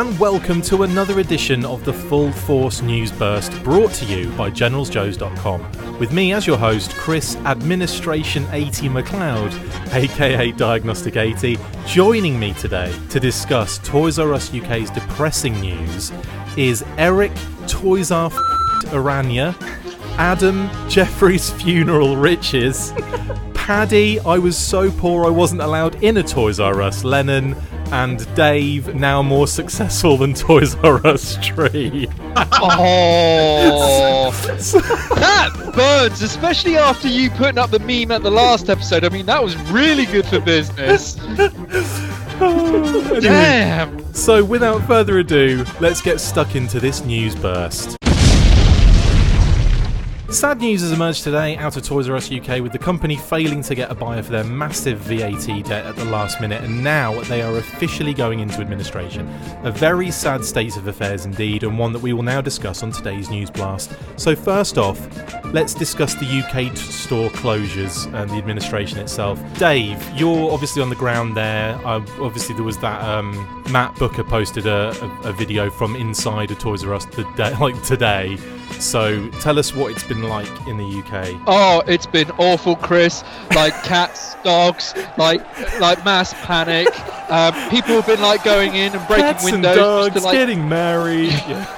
and welcome to another edition of the Full Force News Burst, brought to you by generalsjoes.com. With me as your host, Chris Administration 80 McLeod, aka Diagnostic 80. Joining me today to discuss Toys R Us UK's depressing news is Eric Toys R Aranya, Adam Jeffrey's Funeral Riches, Paddy I was so poor I wasn't allowed in a Toys R Us Lennon, and Dave, now more successful than Toys R Us Tree. Oh, that burns, especially after you putting up the meme at the last episode. I mean, that was really good for business. Anyway, damn. So without further ado, let's get stuck into this news burst. Sad news has emerged today out of Toys R Us UK, with the company failing to get a buyer for their massive VAT debt at the last minute, and now they are officially going into administration. A very sad state of affairs indeed, and one that we will now discuss on today's News Blast. So first off, let's discuss the UK store closures and the administration itself. Dave, you're obviously on the ground there. Obviously there was that Matt Booker posted a video from inside a Toys R Us today. So tell us what it's been like in the UK. Oh, it's been awful, Chris. Like cats, dogs, like mass panic. People have been like going in and breaking Cats windows. And dogs, just to, like, getting married.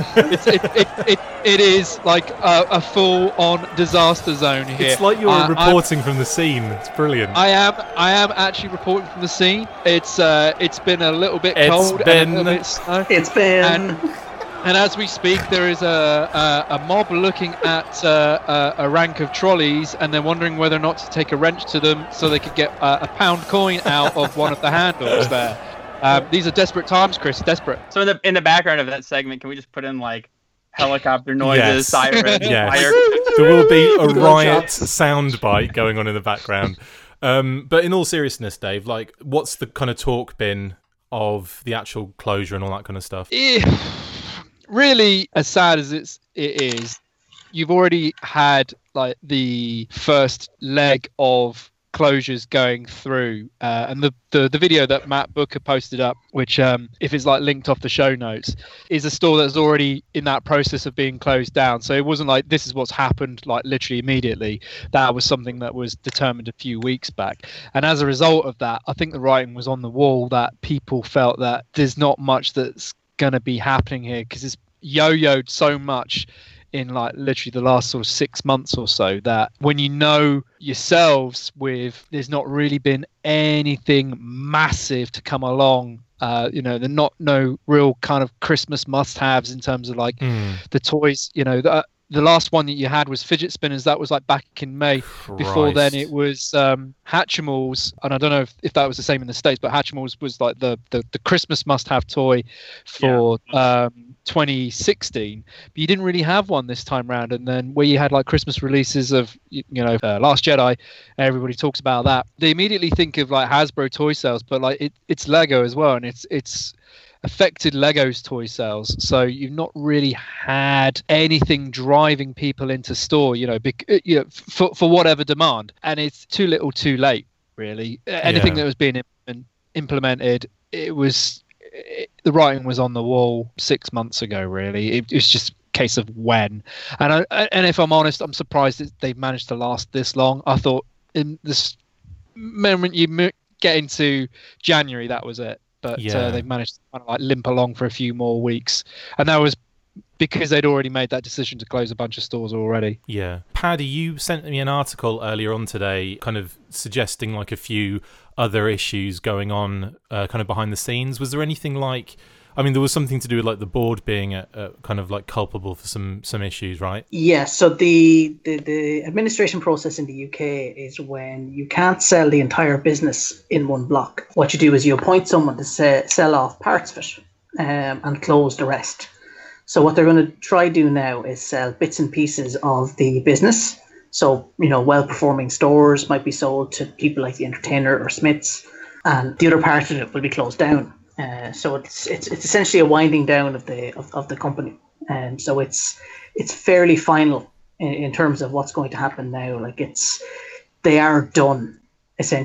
It is like a full-on disaster zone here. It's like you're reporting from the scene. It's brilliant. I am actually reporting from the scene. It's been a little bit cold and a little bit snow. It's been. And as we speak, there is a mob looking at a rank of trolleys, and they're wondering whether or not to take a wrench to them so they could get a pound coin out of one of the handles there. These are desperate times, Chris. Desperate. So in the background of that segment, can we just put in like helicopter noises, Yes. sirens, Yes. fire? There will be a riot soundbite going on in the background. But in all seriousness, Dave, like, what's the kind of talk been of the actual closure and all that kind of stuff? Really, as sad as it is, you've already had like the first leg of closures going through, and the video that Matt Booker posted up, which if it's like linked off the show notes, is a store that's already in that process of being closed down. So it wasn't like this is what's happened like literally immediately. That was something that was determined a few weeks back, and as a result of that, I think the writing was on the wall that people felt that there's not much that's going to be happening here, because it's yo-yoed so much in like literally the last sort of 6 months or so, that when you know yourselves with there's not really been anything massive to come along, they're not no real kind of Christmas must-haves in terms of like the toys. The last one that you had was fidget spinners. That was like back in May. Christ. Before then it was Hatchimals, and I don't know if that was the same in the States, but Hatchimals was like the Christmas must-have toy for 2016. But you didn't really have one this time round. And then where you had like Christmas releases of Last Jedi, everybody talks about that. They immediately think of like Hasbro toy sales, but like it's Lego as well, and it's affected Lego's toy sales. So you've not really had anything driving people into store, for whatever demand. And it's too little too late, really. Anything that was being implemented, the writing was on the wall 6 months ago, really. It was just a case of when. And if I'm honest, I'm surprised that they've managed to last this long. I thought in this moment you get into January, that was it. But they've managed to kind of like limp along for a few more weeks. And that was because they'd already made that decision to close a bunch of stores already. Yeah. Paddy, you sent me an article earlier on today kind of suggesting like a few other issues going on kind of behind the scenes. Was there anything like... I mean, there was something to do with like the board being kind of like culpable for some issues, right? Yeah, so the administration process in the UK is when you can't sell the entire business in one block. What you do is you appoint someone to sell off parts of it and close the rest. So what they're going to try do now is sell bits and pieces of the business. So, well-performing stores might be sold to people like the Entertainer or Smiths, and the other part of it will be closed down. So it's essentially a winding down of the company, and so it's fairly final in terms of what's going to happen now. Like they are done essentially.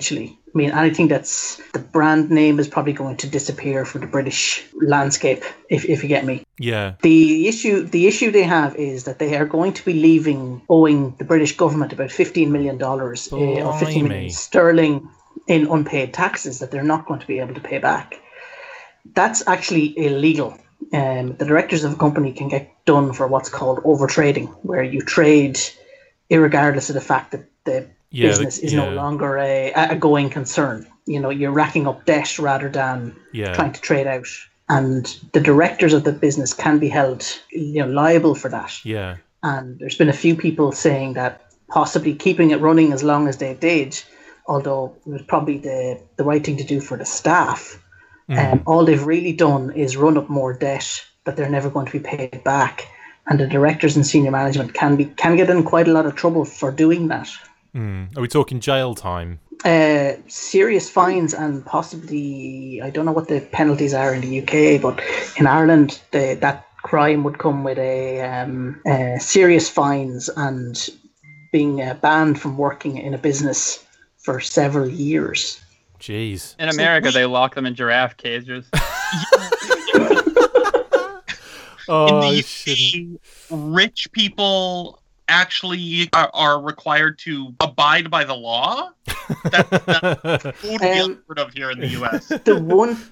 I mean, anything that's the brand name is probably going to disappear from the British landscape, if you get me. Yeah. The issue they have is that they are going to be owing the British government about $15 million or 15 million sterling in unpaid taxes that they're not going to be able to pay back. That's actually illegal. The directors of a company can get done for what's called overtrading, where you trade irregardless of the fact that the business is no longer a going concern. You know, you're racking up debt rather than trying to trade out. And the directors of the business can be held, liable for that. Yeah. And there's been a few people saying that possibly keeping it running as long as they did, although it was probably the right thing to do for the staff, all they've really done is run up more debt that they're never going to be paid back. And the directors and senior management can get in quite a lot of trouble for doing that. Are we talking jail time? Serious fines and possibly, I don't know what the penalties are in the UK, but in Ireland, that crime would come with a serious fines and being banned from working in a business for several years. Jeez. In America, they lock them in giraffe cages. In the UK, rich people actually are required to abide by the law. That's totally unheard of here in the US. The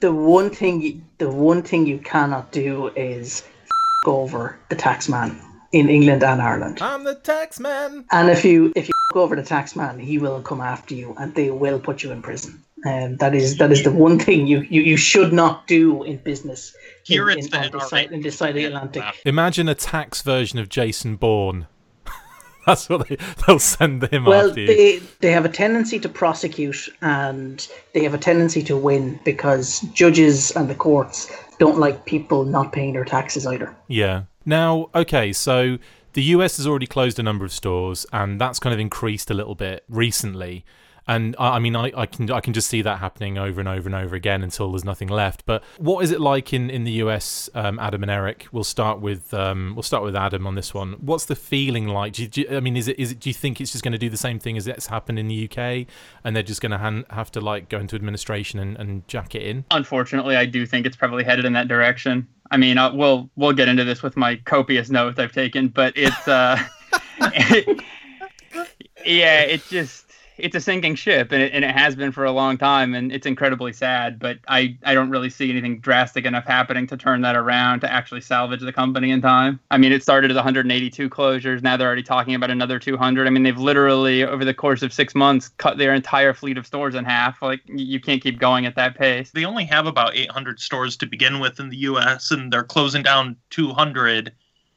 one thing you cannot do is go over the tax man in England and Ireland. I'm the tax man. And if you go over the tax man, he will come after you and they will put you in prison. And that is the one thing you should not do in business. Here in this side of the Atlantic. Imagine a tax version of Jason Bourne. That's what they'll send him after you. Well, they have a tendency to prosecute and they have a tendency to win because judges and the courts don't like people not paying their taxes either. Yeah. Now, okay, so the US has already closed a number of stores and that's kind of increased a little bit recently. And I mean, I can just see that happening over and over and over again until there's nothing left. But what is it like in the US, Adam and Eric? We'll start with Adam on this one. What's the feeling like? Do you think it's just going to do the same thing as it's happened in the UK, and they're just going to have to like go into administration and jack it in? Unfortunately, I do think it's probably headed in that direction. I mean, we'll get into this with my copious notes I've taken, but it's it's a sinking ship, and it has been for a long time, and it's incredibly sad, but I don't really see anything drastic enough happening to turn that around to actually salvage the company in time. I mean, it started as 182 closures. Now they're already talking about another 200. I mean, they've literally, over the course of 6 months, cut their entire fleet of stores in half. Like, you can't keep going at that pace. They only have about 800 stores to begin with in the U.S., and they're closing down 200.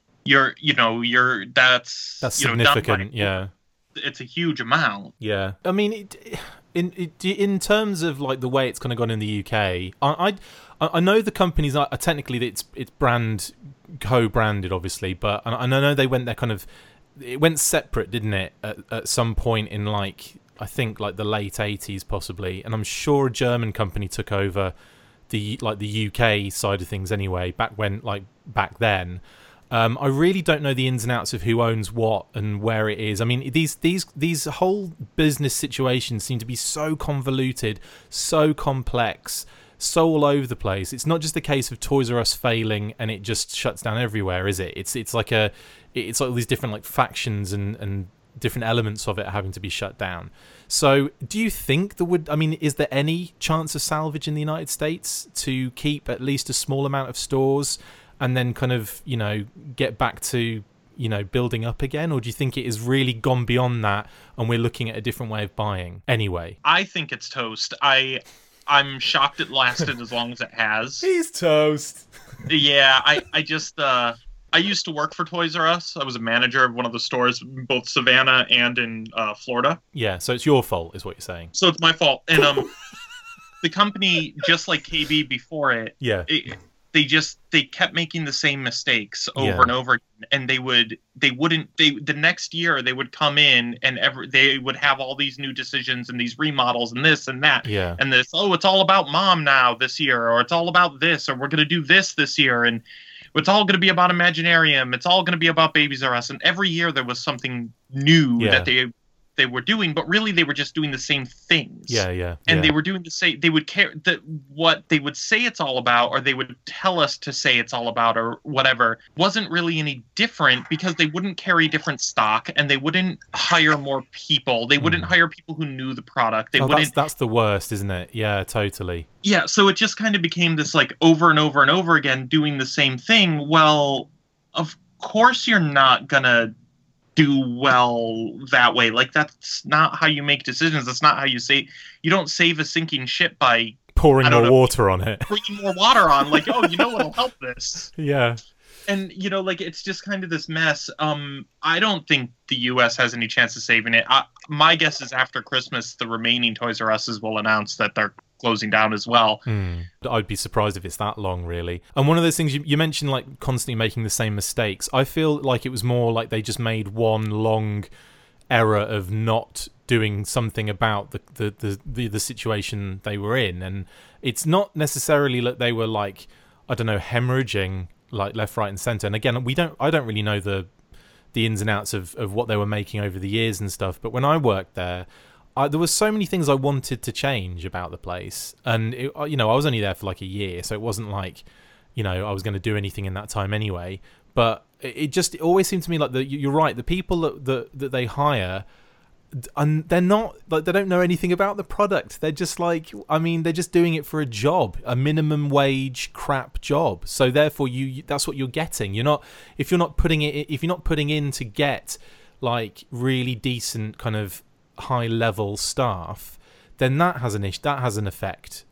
That's significant, yeah. It's a huge amount. Yeah, I mean, in terms of like the way it's kind of gone in the UK, I know the companies are technically it's co-branded, obviously, but I know they went it went separate, didn't it? At some point in like I think like the late 80s possibly, and I'm sure a German company took over the UK side of things anyway. Back then. I really don't know the ins and outs of who owns what and where it is. I mean, these whole business situations seem to be so convoluted, so complex, so all over the place. It's not just a case of Toys R Us failing and it just shuts down everywhere, is it? It's like all these different like factions and different elements of it having to be shut down. So, do you think is there any chance of salvage in the United States to keep at least a small amount of stores? And then kind of, get back to, building up again? Or do you think it has really gone beyond that and we're looking at a different way of buying anyway? I think it's toast. I'm shocked it lasted as long as it has. He's toast. Yeah, I used to work for Toys R Us. I was a manager of one of the stores, both Savannah and in Florida. Yeah, so it's your fault, is what you're saying. So it's my fault. And the company, just like KB before it, yeah. They kept making the same mistakes over and over again, and the next year they would come in and they would have all these new decisions and these remodels and this and that, and this, it's all about mom now this year, or it's all about this, or we're going to do this year, and it's all going to be about Imaginarium, it's all going to be about Babies R Us, and every year there was something new that they they were doing, but really they were just doing the same things. Yeah. And they were doing the same. They would care that what they would say it's all about, or they would tell us to say it's all about, or whatever, wasn't really any different, because they wouldn't carry different stock, and they wouldn't hire more people. They wouldn't hire people who knew the product. They wouldn't. That's the worst, isn't it? Yeah, totally. Yeah, so it just kind of became this like over and over and over again doing the same thing. Well, of course you're not gonna do well that way. Like, that's not how you make decisions. That's not how you don't save a sinking ship by pouring more water on it. Pouring more water on, like, oh, you know what'll help this? Yeah. And, like, it's just kind of this mess. I don't think the U.S. has any chance of saving it. My guess is after Christmas, the remaining Toys R Us's will announce that they're closing down as well. I'd be surprised if it's that long, really. And one of those things you mentioned, like constantly making the same mistakes. I feel like it was more like they just made one long error of not doing something about the situation they were in. And it's not necessarily that they were like, I don't know, hemorrhaging like left, right, and centre. And again, I don't really know the ins and outs of what they were making over the years and stuff. But when I worked there, there were so many things I wanted to change about the place, and I was only there for like a year, so it wasn't like I was going to do anything in that time anyway. But it always seemed to me like you're right. The people that they hire, and they're not like, they don't know anything about the product. They're just like, they're just doing it for a job, a minimum wage crap job. So therefore, that's what you're getting. If you're not putting in to get like really decent kind of high level staff, then that has an effect,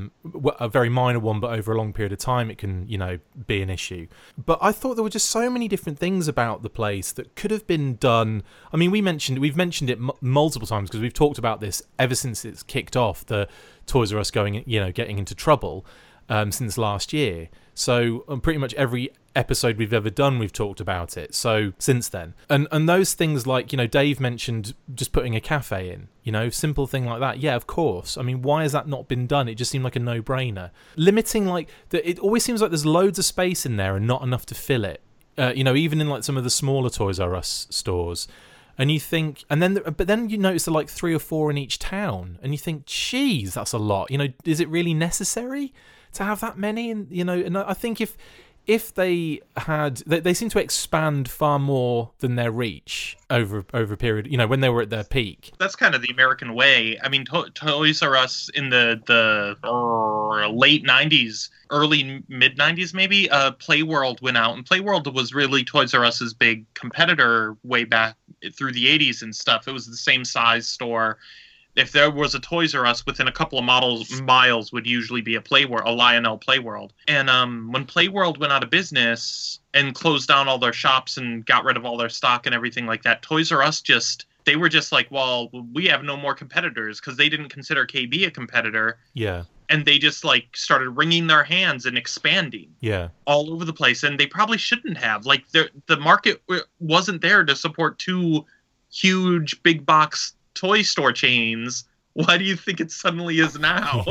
a very minor one, but over a long period of time it can be an issue. But I thought there were just so many different things about the place that could have been done. We've mentioned it multiple times, because we've talked about this ever since it's kicked off, the Toys R Us getting into trouble since last year. So pretty much every episode we've ever done, we've talked about it. So since then, and those things like Dave mentioned just putting a cafe in, simple thing like that. Yeah, of course. Why has that not been done? It just seemed like a no-brainer. Limiting it always seems like there's loads of space in there and not enough to fill it. Even in like some of the smaller Toys R Us stores. And you think, but then you notice there are like 3 or 4 in each town, and you think, geez, that's a lot. Is it really necessary to have that many? And and I think if they had, they seem to expand far more than their reach over a period, when they were at their peak. That's kind of the American way. Toys R Us in the late 90s, early mid 90s maybe, Playworld went out, and Playworld was really Toys R Us's big competitor way back through the 80s and stuff. It was the same size store. If there was a Toys R Us within a couple of miles would usually be a Lionel Playworld. And when Playworld went out of business and closed down all their shops and got rid of all their stock and everything like that, Toys R Us they were just like, well, we have no more competitors, because they didn't consider KB a competitor. Yeah. And they just like started wringing their hands and expanding. Yeah. All over the place. And they probably shouldn't have. Like, the market wasn't there to support 2 huge big box toy store chains. Why do you think it suddenly is now?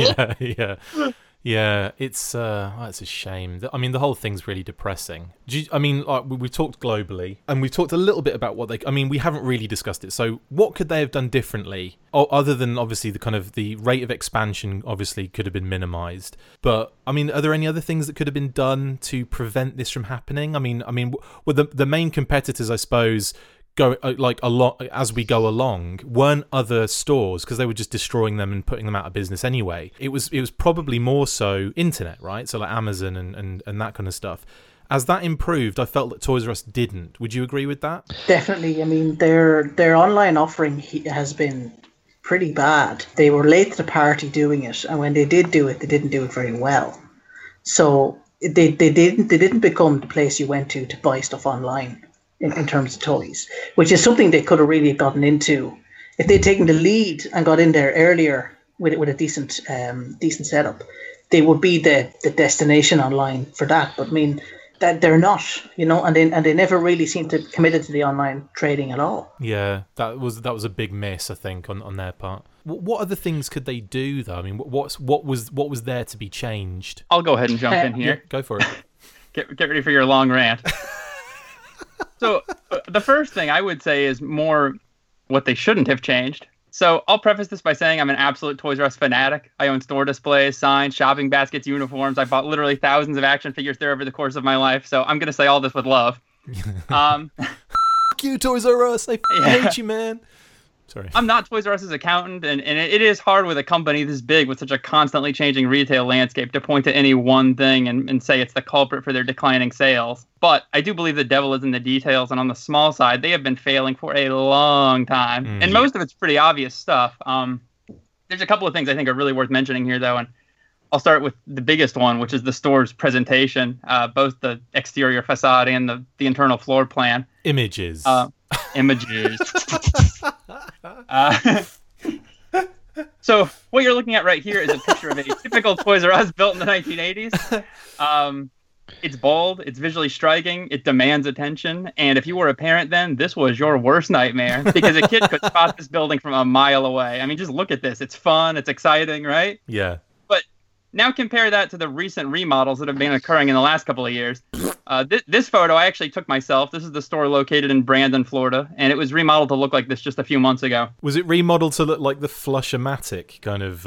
Yeah. It's a shame. The whole thing's really depressing. We've talked globally, and we've talked a little bit about what we haven't really discussed it. So what could they have done differently, other than obviously the rate of expansion obviously could have been minimized. But are there any other things that could have been done to prevent this from happening? The main competitors, I suppose, go like a lot as we go along, weren't other stores, because they were just destroying them and putting them out of business anyway. It was probably more so internet, right? So like Amazon and that kind of stuff. As that improved, I felt that Toys R Us didn't. Would you agree with that? Definitely. Their online offering has been pretty bad. They were late to the party doing it, and when they did do it, they didn't do it very well. So they didn't become the place you went to buy stuff online. In terms of toys, which is something they could have really gotten into if they'd taken the lead and got in there earlier with a decent setup. They would be the destination online for that. But that they're not, and they never really seem to committed to the online trading at all. Yeah, that was a big miss, I think, on their part. What other things could they do though? What was there to be changed? I'll go ahead and jump in here. Yeah, go for it. Get ready for your long rant. So the first thing I would say is more what they shouldn't have changed. So I'll preface this by saying I'm an absolute Toys R Us fanatic. I own store displays, signs, shopping baskets, uniforms. I bought literally thousands of action figures there over the course of my life. So I'm going to say all this with love. F you, Toys R Us. I hate you, man. Sorry. I'm not Toys R Us's accountant, and it is hard with a company this big with such a constantly changing retail landscape to point to any one thing and say it's the culprit for their declining sales. But I do believe the devil is in the details, and on the small side, they have been failing for a long time. And most of it's pretty obvious stuff. There's a couple of things I think are really worth mentioning here, though, and I'll start with the biggest one, which is the store's presentation, both the exterior facade and the internal floor plan. Images. Images. So what you're looking at right here is a picture of a typical Toys R Us built in the 1980s. It's bold, it's visually striking, it demands attention, and if you were a parent then, this was your worst nightmare, because a kid could spot this building from a mile away. I mean, just look at this. It's fun, it's exciting, right? Yeah. But now compare that to the recent remodels that have been occurring in the last couple of years. This photo I actually took myself. This is the store located in Brandon, Florida, and it was remodeled to look like this just a few months ago. Was it remodeled to look like the Flush-O-Matic kind of,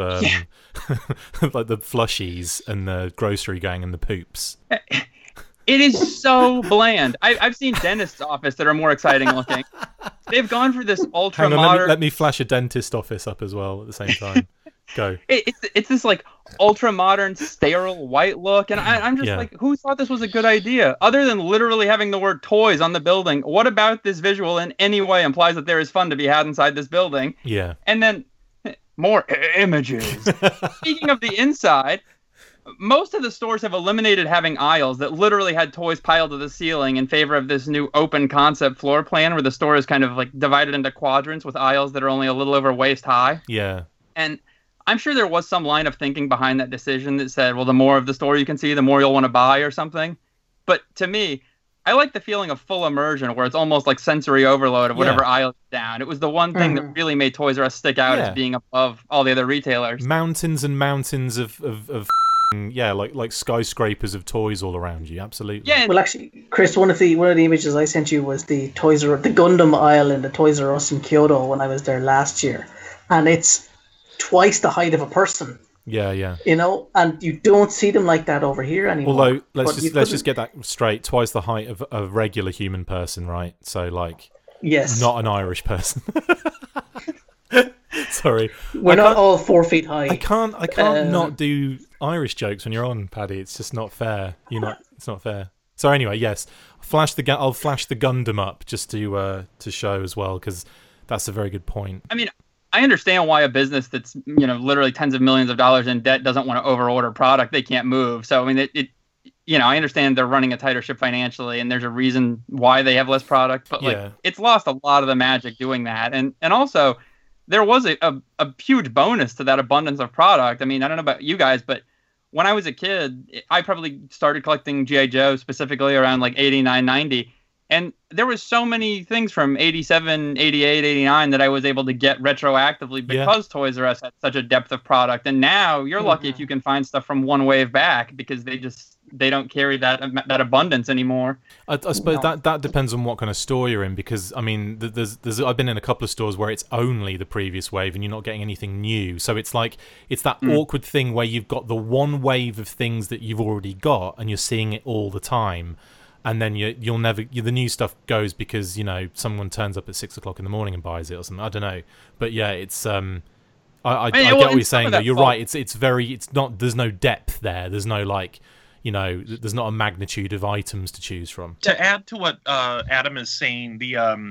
like the Flushies and the grocery gang and the Poops? It is so bland. I've seen dentist's office that are more exciting looking. They've gone for this ultra modern. Let me flash a dentist office up as well at the same time. Go. It's this like ultra modern sterile white look, and I'm just like, who thought this was a good idea? Other than literally having the word toys on the building, what about this visual in any way implies that there is fun to be had inside this building? Yeah. And then more images. Speaking of the inside, most of the stores have eliminated having aisles that literally had toys piled to the ceiling in favor of this new open concept floor plan where the store is kind of like divided into quadrants with aisles that are only a little over waist high. Yeah. And I'm sure there was some line of thinking behind that decision that said, well, the more of the store you can see, the more you'll want to buy or something. But to me, I like the feeling of full immersion where it's almost like sensory overload of whatever aisle is down. It was the one thing that really made Toys R Us stick out as being above all the other retailers. Mountains and mountains of like skyscrapers of toys all around you. Absolutely. Yeah. Well, actually, Chris, one of the images I sent you was the Gundam aisle in the Toys R Us in Kyoto when I was there last year, and it's twice the height of a person. Yeah. You know, and you don't see them like that over here anymore. Although let's just get that straight. Twice the height of a regular human person, right? So like, yes, not an Irish person. Sorry, we're not all 4 feet high. I can't not do Irish jokes when you're on, Paddy. It's just not fair. It's not fair. So anyway, yes, I'll flash the Gundam up just to show as well, because that's a very good point. I mean, I understand why a business that's literally tens of millions of dollars in debt doesn't want to overorder product they can't move. So I mean, I understand they're running a tighter ship financially, and there's a reason why they have less product. But it's lost a lot of the magic doing that, and also there was a huge bonus to that abundance of product. I mean, I don't know about you guys, but when I was a kid, I probably started collecting G.I. Joe specifically around like 89, 90. And there was so many things from 87, 88, 89 that I was able to get retroactively because Toys R Us had such a depth of product. And now you're lucky if you can find stuff from one wave back, because they don't carry that abundance anymore. I suppose that depends on what kind of store you're in, because I mean, I've been in a couple of stores where it's only the previous wave and you're not getting anything new. So it's like it's that awkward thing where you've got the one wave of things that you've already got and you're seeing it all the time. And then you'll never the new stuff goes because someone turns up at 6 o'clock in the morning and buys it or something. I don't know, but yeah, it's I get what you're saying though. You're right. It's not. There's no depth there. There's no there's not a magnitude of items to choose from. To add to what Adam is saying,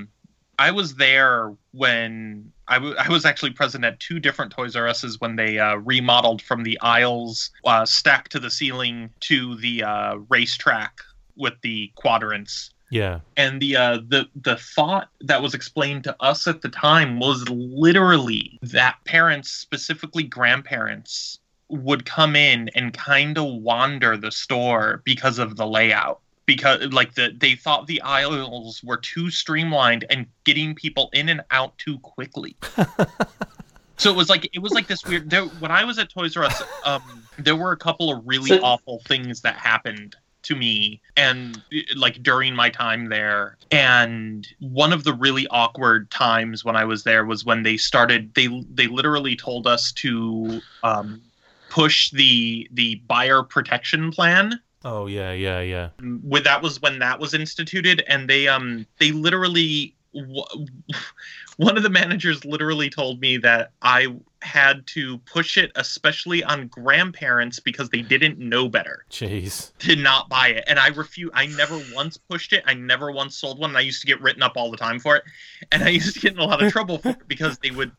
I was there when I was actually present at two different Toys R Us's when they remodeled from the aisles stacked to the ceiling to the racetrack with the quadrants. Yeah. And the thought that was explained to us at the time was literally that parents, specifically grandparents, would come in and kind of wander the store because of the layout. Because they thought the aisles were too streamlined and getting people in and out too quickly. So it was like this weird. When I was at Toys R Us, there were a couple of really awful things that happened to me, and like during my time there. And one of the really awkward times when I was there was when they literally told us to push the buyer protection plan. Oh yeah. That was when that was instituted, and they literally one of the managers literally told me that I had to push it, especially on grandparents, because they didn't know better. Jeez. To not buy it. And I never once pushed it. I never once sold one. And I used to get written up all the time for it. And I used to get in a lot of trouble for it because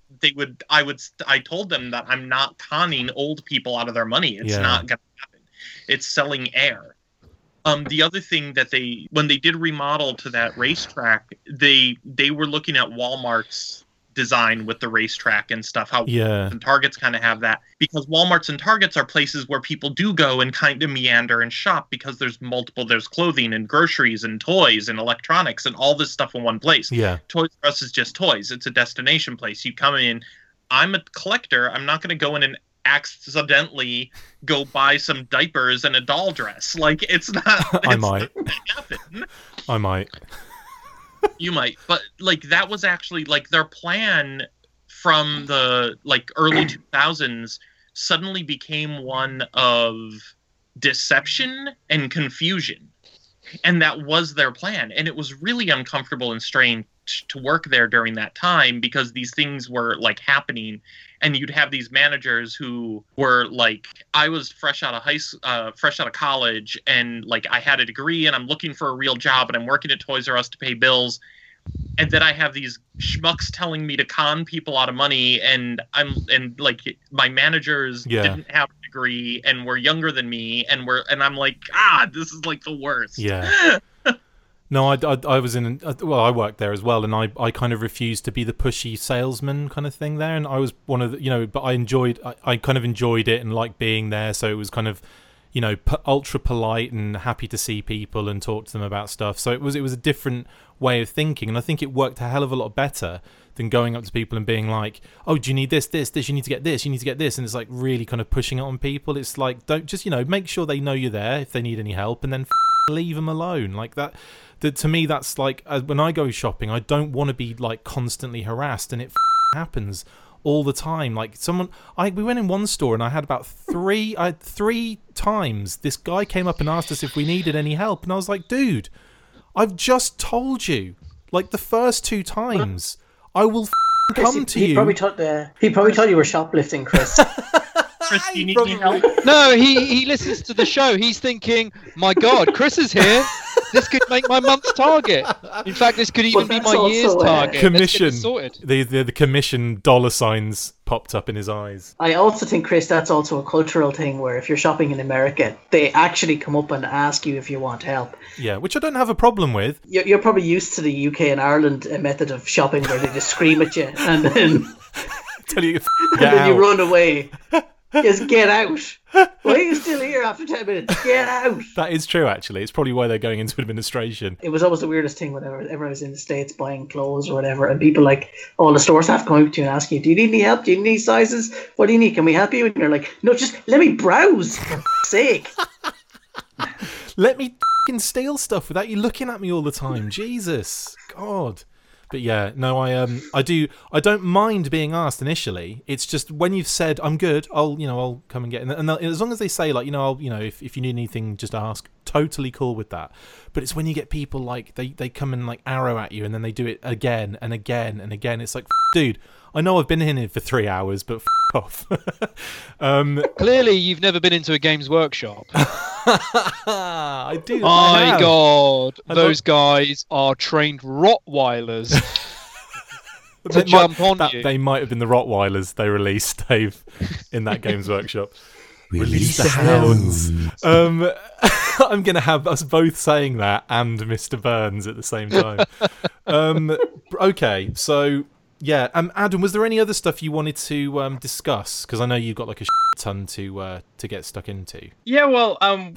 I told them that I'm not conning old people out of their money. It's not going to happen. It's selling air. The other thing that when they did remodel to that racetrack, they were looking at Walmart's design with the racetrack and stuff, how and Targets kind of have that, because Walmarts and Targets are places where people do go and kind of meander and shop, because there's clothing and groceries and toys and electronics and all this stuff in one place. Toys R Us is just toys. It's a destination place. You come in, I'm a collector, I'm not going to go in and accidentally go buy some diapers and a doll dress. Like, it's not I might happen. I might. You might, but like that was actually like their plan from the like early 2000s suddenly became one of deception and confusion, and that was their plan. And it was really uncomfortable and strange to work there during that time, because these things were like happening, and you'd have these managers who were like, I was fresh out of college, and like I had a degree and I'm looking for a real job and I'm working at Toys R Us to pay bills. And then I have these schmucks telling me to con people out of money, and like my managers didn't have a degree and were younger than me, and I'm like, this is like the worst. Yeah. No, I was I worked there as well, and I kind of refused to be the pushy salesman kind of thing there, and I was one of the, but I kind of enjoyed it and liked being there, so it was kind of, ultra polite and happy to see people and talk to them about stuff. So it was a different way of thinking, and I think it worked a hell of a lot better than going up to people and being like, oh, do you need this, you need to get this, and it's like really kind of pushing it on people. It's like, don't just, make sure they know you're there if they need any help, and then leave them alone. Like that. To me, that's like, when I go shopping, I don't want to be like constantly harassed, and it happens all the time. Like we went in one store and I had about three times this guy came up and asked us if we needed any help, and I was like, dude, I've just told you, like the first 2 times, I will come to you. He probably thought you were shoplifting, Chris. Chris, do you need any help? No, he listens to the show. He's thinking, my God, Chris is here. This could make my month's target. In fact, this could even be my year's target. Commission. Sorted. The commission dollar signs popped up in his eyes. I also think, Chris, that's also a cultural thing where if you're shopping in America, they actually come up and ask you if you want help. Yeah, which I don't have a problem with. You're probably used to the UK and Ireland method of shopping where they just scream at you and then tell you, you run away. Just get out. Why are you still here after 10 minutes? Get out. That is true, actually. It's probably why they're going into administration. It was always the weirdest thing whenever I was in the States buying clothes or whatever, and people like, all the store staff coming up to you and asking you, do you need any help? Do you need any sizes? What do you need? Can we help you? And you're like, no, just let me browse, for f***'s sake. Let me f***ing steal stuff without you looking at me all the time. Jesus. God. But yeah, no, I don't mind being asked initially. It's just when you've said I'm good, I'll come and get it. And as long as they say like, if you need anything, just ask. Totally cool with that. But it's when you get people like they come and like arrow at you, and then they do it again and again and again. It's like, dude, I know I've been in here for 3 hours, but off. Clearly, you've never been into a Games Workshop. I do. My God, those guys are trained Rottweilers to jump on you. They might have been the Rottweilers they released, Dave, in that Games Workshop. Release the hounds. I'm going to have us both saying that and Mr. Burns at the same time. Okay, so yeah, Adam, was there any other stuff you wanted to discuss? Because I know you've got like a ton to get stuck into. Yeah, well,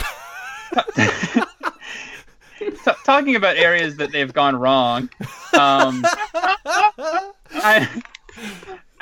talking about areas that they've gone wrong, I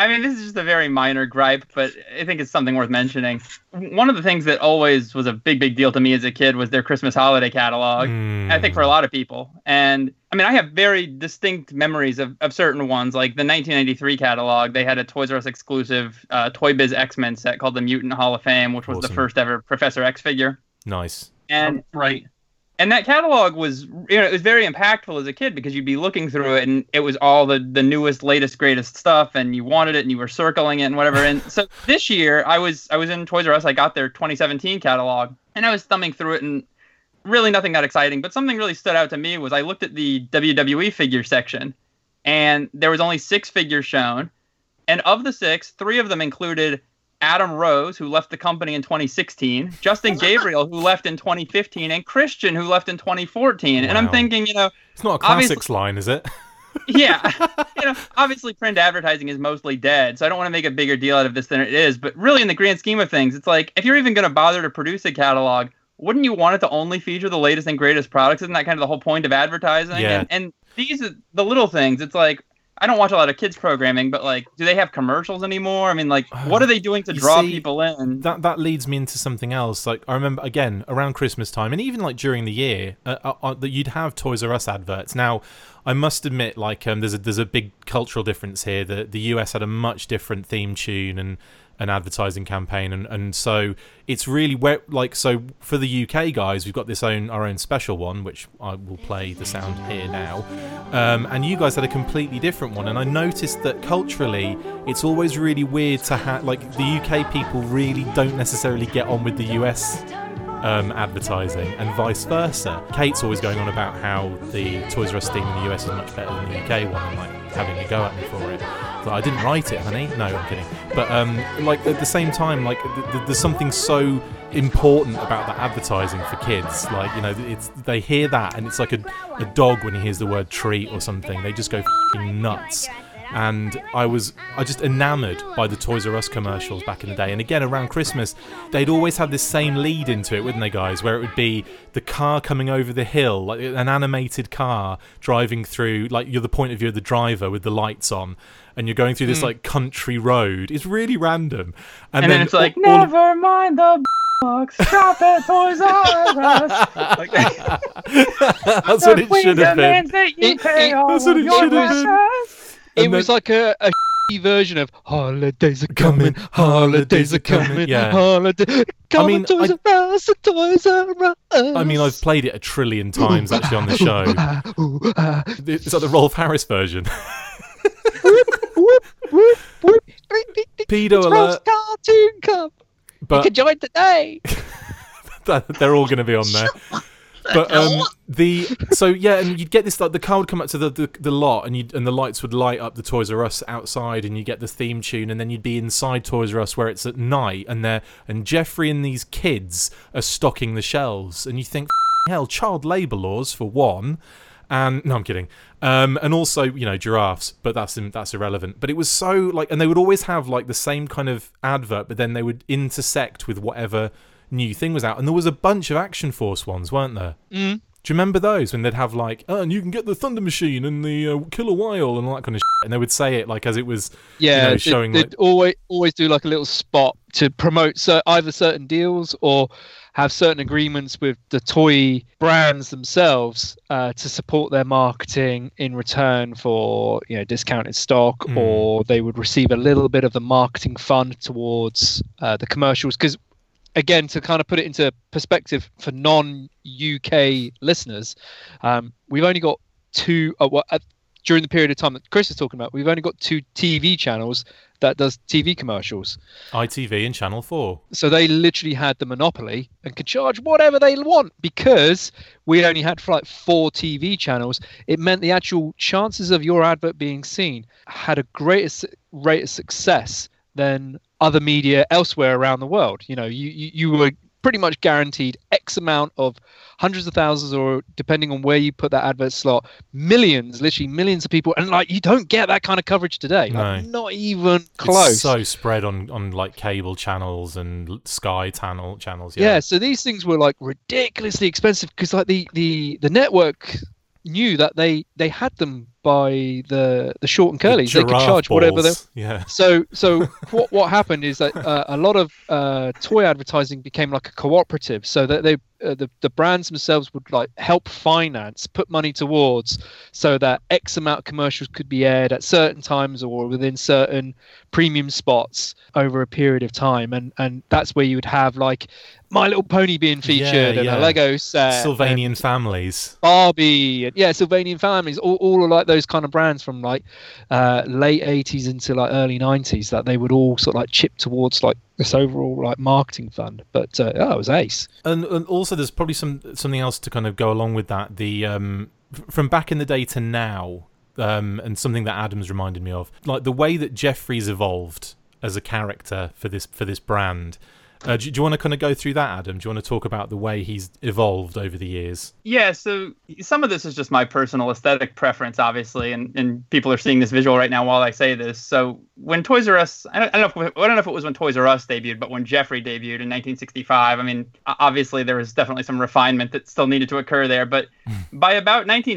I mean, this is just a very minor gripe, but I think it's something worth mentioning. One of the things that always was a big deal to me as a kid was their Christmas holiday catalog. I think for a lot of people. And I mean, I have very distinct memories of certain ones, like the 1993 catalog. They had a Toys R Us exclusive Toy Biz X-Men set called the Mutant Hall of Fame, which was the first ever Professor X figure. Nice. And right. And that catalog was, it was very impactful as a kid because you'd be looking through it and it was all the newest, latest, greatest stuff, and you wanted it and you were circling it and whatever. And so this year I was in Toys R Us. I got their 2017 catalog and I was thumbing through it and really nothing that exciting. But something really stood out to me was I looked at the WWE figure section and there was only 6 figures shown. And of the 6, 3 of them included Adam Rose, who left the company in 2016, Justin Gabriel, who left in 2015, and Christian, who left in 2014. Wow. And I'm thinking, it's not a classics line, is it? Yeah. Obviously print advertising is mostly dead, so I don't want to make a bigger deal out of this than it is. But really, in the grand scheme of things, it's like, if you're even going to bother to produce a catalog, wouldn't you want it to only feature the latest and greatest products? Isn't that kind of the whole point of advertising? Yeah. And these are the little things. It's like, I don't watch a lot of kids programming, but like, do they have commercials anymore? I mean, like, what are they doing to draw people in? That leads me into something else. Like, I remember, again, around Christmas time, and even like during the year, that you'd have Toys R Us adverts. Now, I must admit, like, there's a big cultural difference here. The US had a much different theme tune and an advertising campaign, and so it's really where, like, so for the UK guys, we've got our own special one, which I will play the sound here now, and you guys had a completely different one. And I noticed that culturally it's always really weird to have, like, the UK people really don't necessarily get on with the US advertising, and vice versa. Kate's always going on about how the Toys R Us theme in the US is much better than the UK one, and like having a go at me for it. But I didn't write it, honey. No, I'm kidding. But like at the same time, like there's something so important about that advertising for kids. Like, they hear that, and it's like a dog when he hears the word treat or something. They just go f***ing nuts. And I just enamoured by the Toys R Us commercials back in the day. And again, around Christmas, they'd always have this same lead into it, wouldn't they, guys? Where it would be the car coming over the hill, like an animated car driving through, like, you're the point of view of the driver with the lights on, and you're going through this like country road. It's really random. And then it's like, never mind the box, shop at Toys R Us. That's what it should have been. That's what it should have been. It was like a version of holidays are coming, holidays are coming, yeah. Holiday. I mean, Toys R Us, Toys R Us. I mean, I've played it 1 trillion times actually on the show. Is that the Rolf Harris version? Pedo alert! Cartoon Cup. But you can join today. They're all going to be on there. But and you'd get this, like, the car would come up to the lot, and the lights would light up the Toys R Us outside, and you get the theme tune, and then you'd be inside Toys R Us where it's at night, and Jeffrey and these kids are stocking the shelves, and you think, hell, child labour laws for one, and no, I'm kidding, and also giraffes, but that's irrelevant. But it was so, like, and they would always have like the same kind of advert, but then they would intersect with whatever new thing was out, and there was a bunch of Action Force ones, weren't there? Mm. Do you remember those when they'd have like, and you can get the Thunder Machine and the Killer Whale and all that kind of shit, and they would say it like as it was, showing. They'd always do like a little spot to promote either certain deals or have certain agreements with the toy brands themselves to support their marketing in return for discounted stock, or they would receive a little bit of the marketing fund towards the commercials. Because again, to kind of put it into perspective for non-UK listeners, we've only got two. During the period of time that Chris is talking about, we've only got 2 TV channels that does TV commercials. ITV and Channel 4. So they literally had the monopoly and could charge whatever they want, because we only had 4 TV channels. It meant the actual chances of your advert being seen had a greater rate of success than other media elsewhere around the world. You were pretty much guaranteed X amount of hundreds of thousands, or depending on where you put that advert slot, literally millions of people. And like, you don't get that kind of coverage today. No. Like, not even close. It's so spread on like cable channels and Sky channels. Yeah. So these things were like ridiculously expensive, because like the network knew that they had them by the short and curlies. They could charge whatever they. Yeah. So what happened is that a lot of toy advertising became like a cooperative, so that the brands themselves would like help finance, put money towards, so that X amount of commercials could be aired at certain times or within certain premium spots over a period of time, and that's where you would have like My Little Pony being featured and a Lego set, Sylvanian Families, Barbie, and Sylvanian Families, all of like those kind of brands from like late 80s into like early 90s, that they would all sort of like chip towards like this overall like marketing fund. But it was ace. And also there's probably something else to kind of go along with that. The from back in the day to now, and something that Adam's reminded me of, like the way that Jeffrey's evolved as a character for this brand. Do you want to kind of go through that, Adam? Do you want to talk about the way he's evolved over the years? Yeah, so some of this is just my personal aesthetic preference, obviously, and people are seeing this visual right now while I say this. So when Toys R Us, I don't know if it was when Toys R Us debuted, but when Jeffrey debuted in 1965, I mean, obviously there was definitely some refinement that still needed to occur there. But by about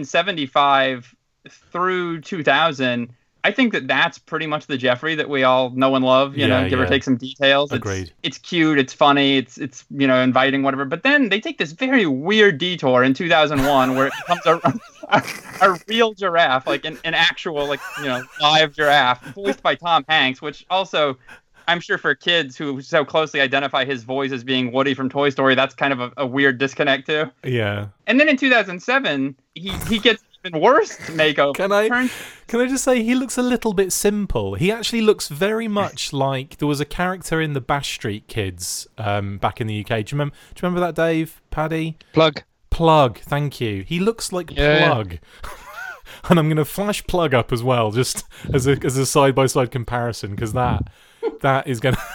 1975 through 2000, I think that's pretty much the Jeffrey that we all know and love, give or take some details. Agreed. It's cute, it's funny, it's inviting, whatever. But then they take this very weird detour in 2001 where it becomes a real giraffe, like an actual, live giraffe, voiced by Tom Hanks, which also, I'm sure for kids who so closely identify his voice as being Woody from Toy Story, that's kind of a weird disconnect too. Yeah. And then in 2007, he gets even worse makeover. Can I just say he looks a little bit simple? He actually looks very much like there was a character in the Bash Street Kids back in the UK. Do you remember that, Dave? Paddy? Plug. Thank you. He looks like Plug. And I'm going to flash Plug up as well, just as a side by side comparison, because that is going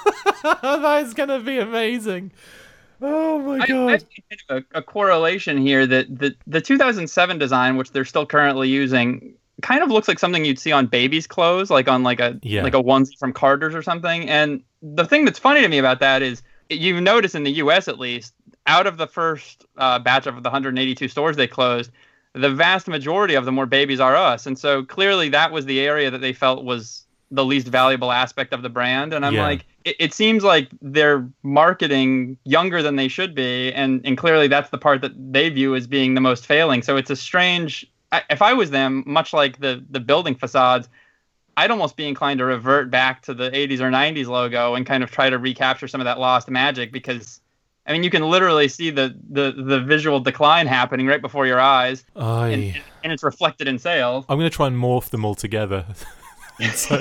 to be amazing. Oh my god! I think a correlation here that the 2007 design, which they're still currently using, kind of looks like something you'd see on babies' clothes, like on like a onesie from Carter's or something. And the thing that's funny to me about that is, you notice in the U.S. at least, out of the first batch of the 182 stores they closed, the vast majority of them were Babies R Us, and so clearly that was the area that they felt was the least valuable aspect of the brand. And I'm like, it seems like they're marketing younger than they should be, and clearly that's the part that they view as being the most failing. So it's a strange, if I was them, much like the building facades, I'd almost be inclined to revert back to the 80s or 90s logo and kind of try to recapture some of that lost magic, because I mean, you can literally see the visual decline happening right before your eyes, and it's reflected in sales. I'm going to try and morph them all together. So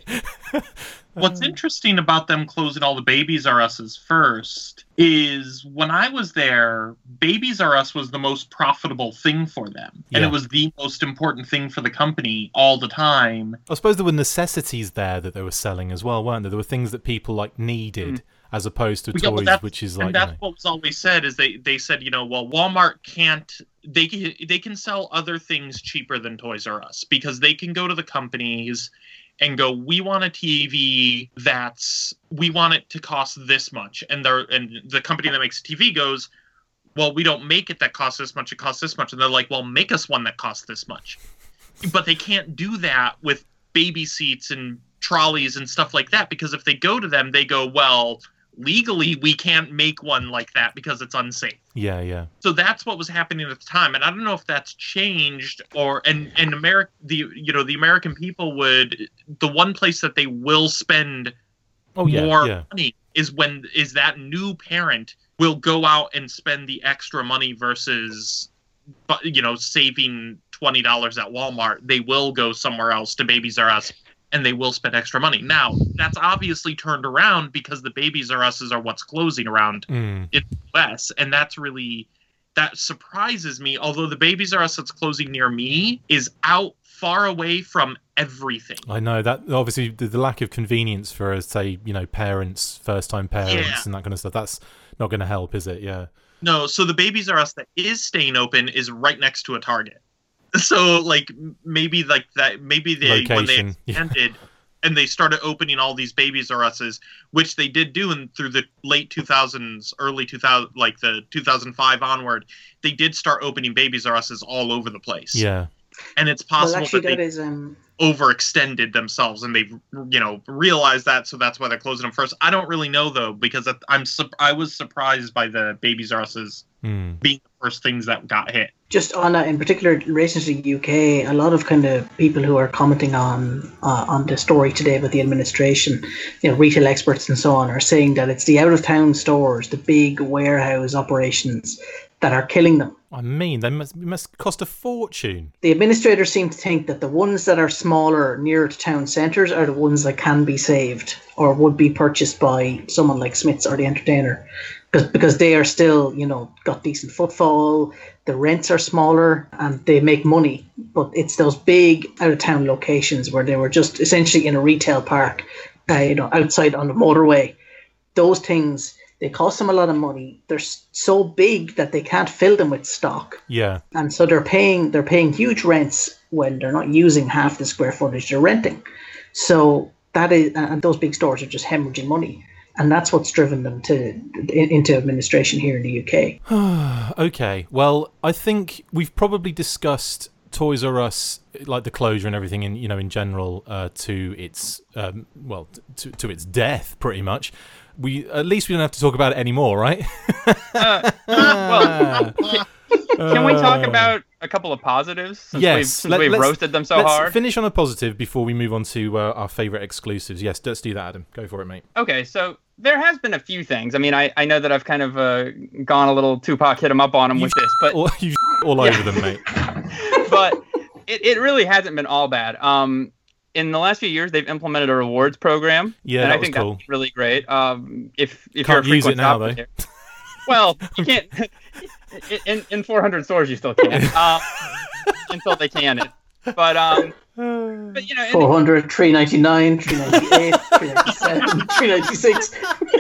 what's interesting about them closing all the Babies R Us's first is when I was there, Babies R Us was the most profitable thing for them. And it was the most important thing for the company all the time. I suppose there were necessities there that they were selling as well, weren't there? There were things that people like needed. As opposed to toys, which is like... And that's what was always said, is they said, well, Walmart can't... They can sell other things cheaper than Toys R Us, because they can go to the companies and go, we want a TV we want it to cost this much. And the company that makes a TV goes, well, we don't make it that costs this much, it costs this much. And they're like, well, make us one that costs this much. But they can't do that with baby seats and trolleys and stuff like that, because if they go to them, they go, well... legally, we can't make one like that because it's unsafe. Yeah. So that's what was happening at the time, and I don't know if that's changed and America. The American people would, the one place that they will spend more money is that new parent will go out and spend the extra money versus, saving $20 at Walmart. They will go somewhere else to Babies R Us. And they will spend extra money. Now, that's obviously turned around because the Babies R Us's are what's closing around in the US. And that surprises me. Although the Babies R Us that's closing near me is out far away from everything. I know that obviously the lack of convenience for, say, parents, first-time parents and that kind of stuff, that's not going to help, is it? Yeah. No, so the Babies R Us that is staying open is right next to a Target. So, maybe they Location. When they expanded and they started opening all these Babies R Us's, which they did do through the late 2000s, early 2000, like the 2005 onward, they did start opening Babies R Us's all over the place. Yeah. And it's possible actually, that that is overextended themselves and they've realized that, so that's why they're closing them first. I don't really know though, because I was surprised by the Babies R Us being the first things that got hit. Just on that, in particular, in relation to the UK, a lot of kind of people who are commenting on the story today about the administration, retail experts and so on, are saying that it's the out of town stores, the big warehouse operations, that are killing them. I mean, they must cost a fortune. The administrators seem to think that the ones that are smaller, nearer to town centres, are the ones that can be saved or would be purchased by someone like Smith's or The Entertainer, because they are still, got decent footfall, the rents are smaller, and they make money. But it's those big out-of-town locations where they were just essentially in a retail park, outside on the motorway. Those things, they cost them a lot of money. They're so big that they can't fill them with stock. Yeah. And so they're paying huge rents when they're not using half the square footage they're renting. So that is, and those big stores are just hemorrhaging money. And that's what's driven them into administration here in the UK. Okay. Well, I think we've probably discussed Toys R Us, like the closure and everything in general, to its to its death, pretty much. At least we don't have to talk about it anymore, right? Can we talk about a couple of positives? Since we've roasted them so hard. Let's finish on a positive before we move on to our favourite exclusives. Yes, let's do that, Adam. Go for it, mate. Okay, so there has been a few things. I mean, I know that I've kind of gone a little Tupac hit him up on him with this, but you all over them, mate. But it really hasn't been all bad. In the last few years, they've implemented a rewards program. Yeah, and that I think was cool. That's really great. If Can't you're a use it now, shopper though. there. Well, you can't. In 400 stores, you still can. Until they can it. But 400, 399, 398, 397, 396.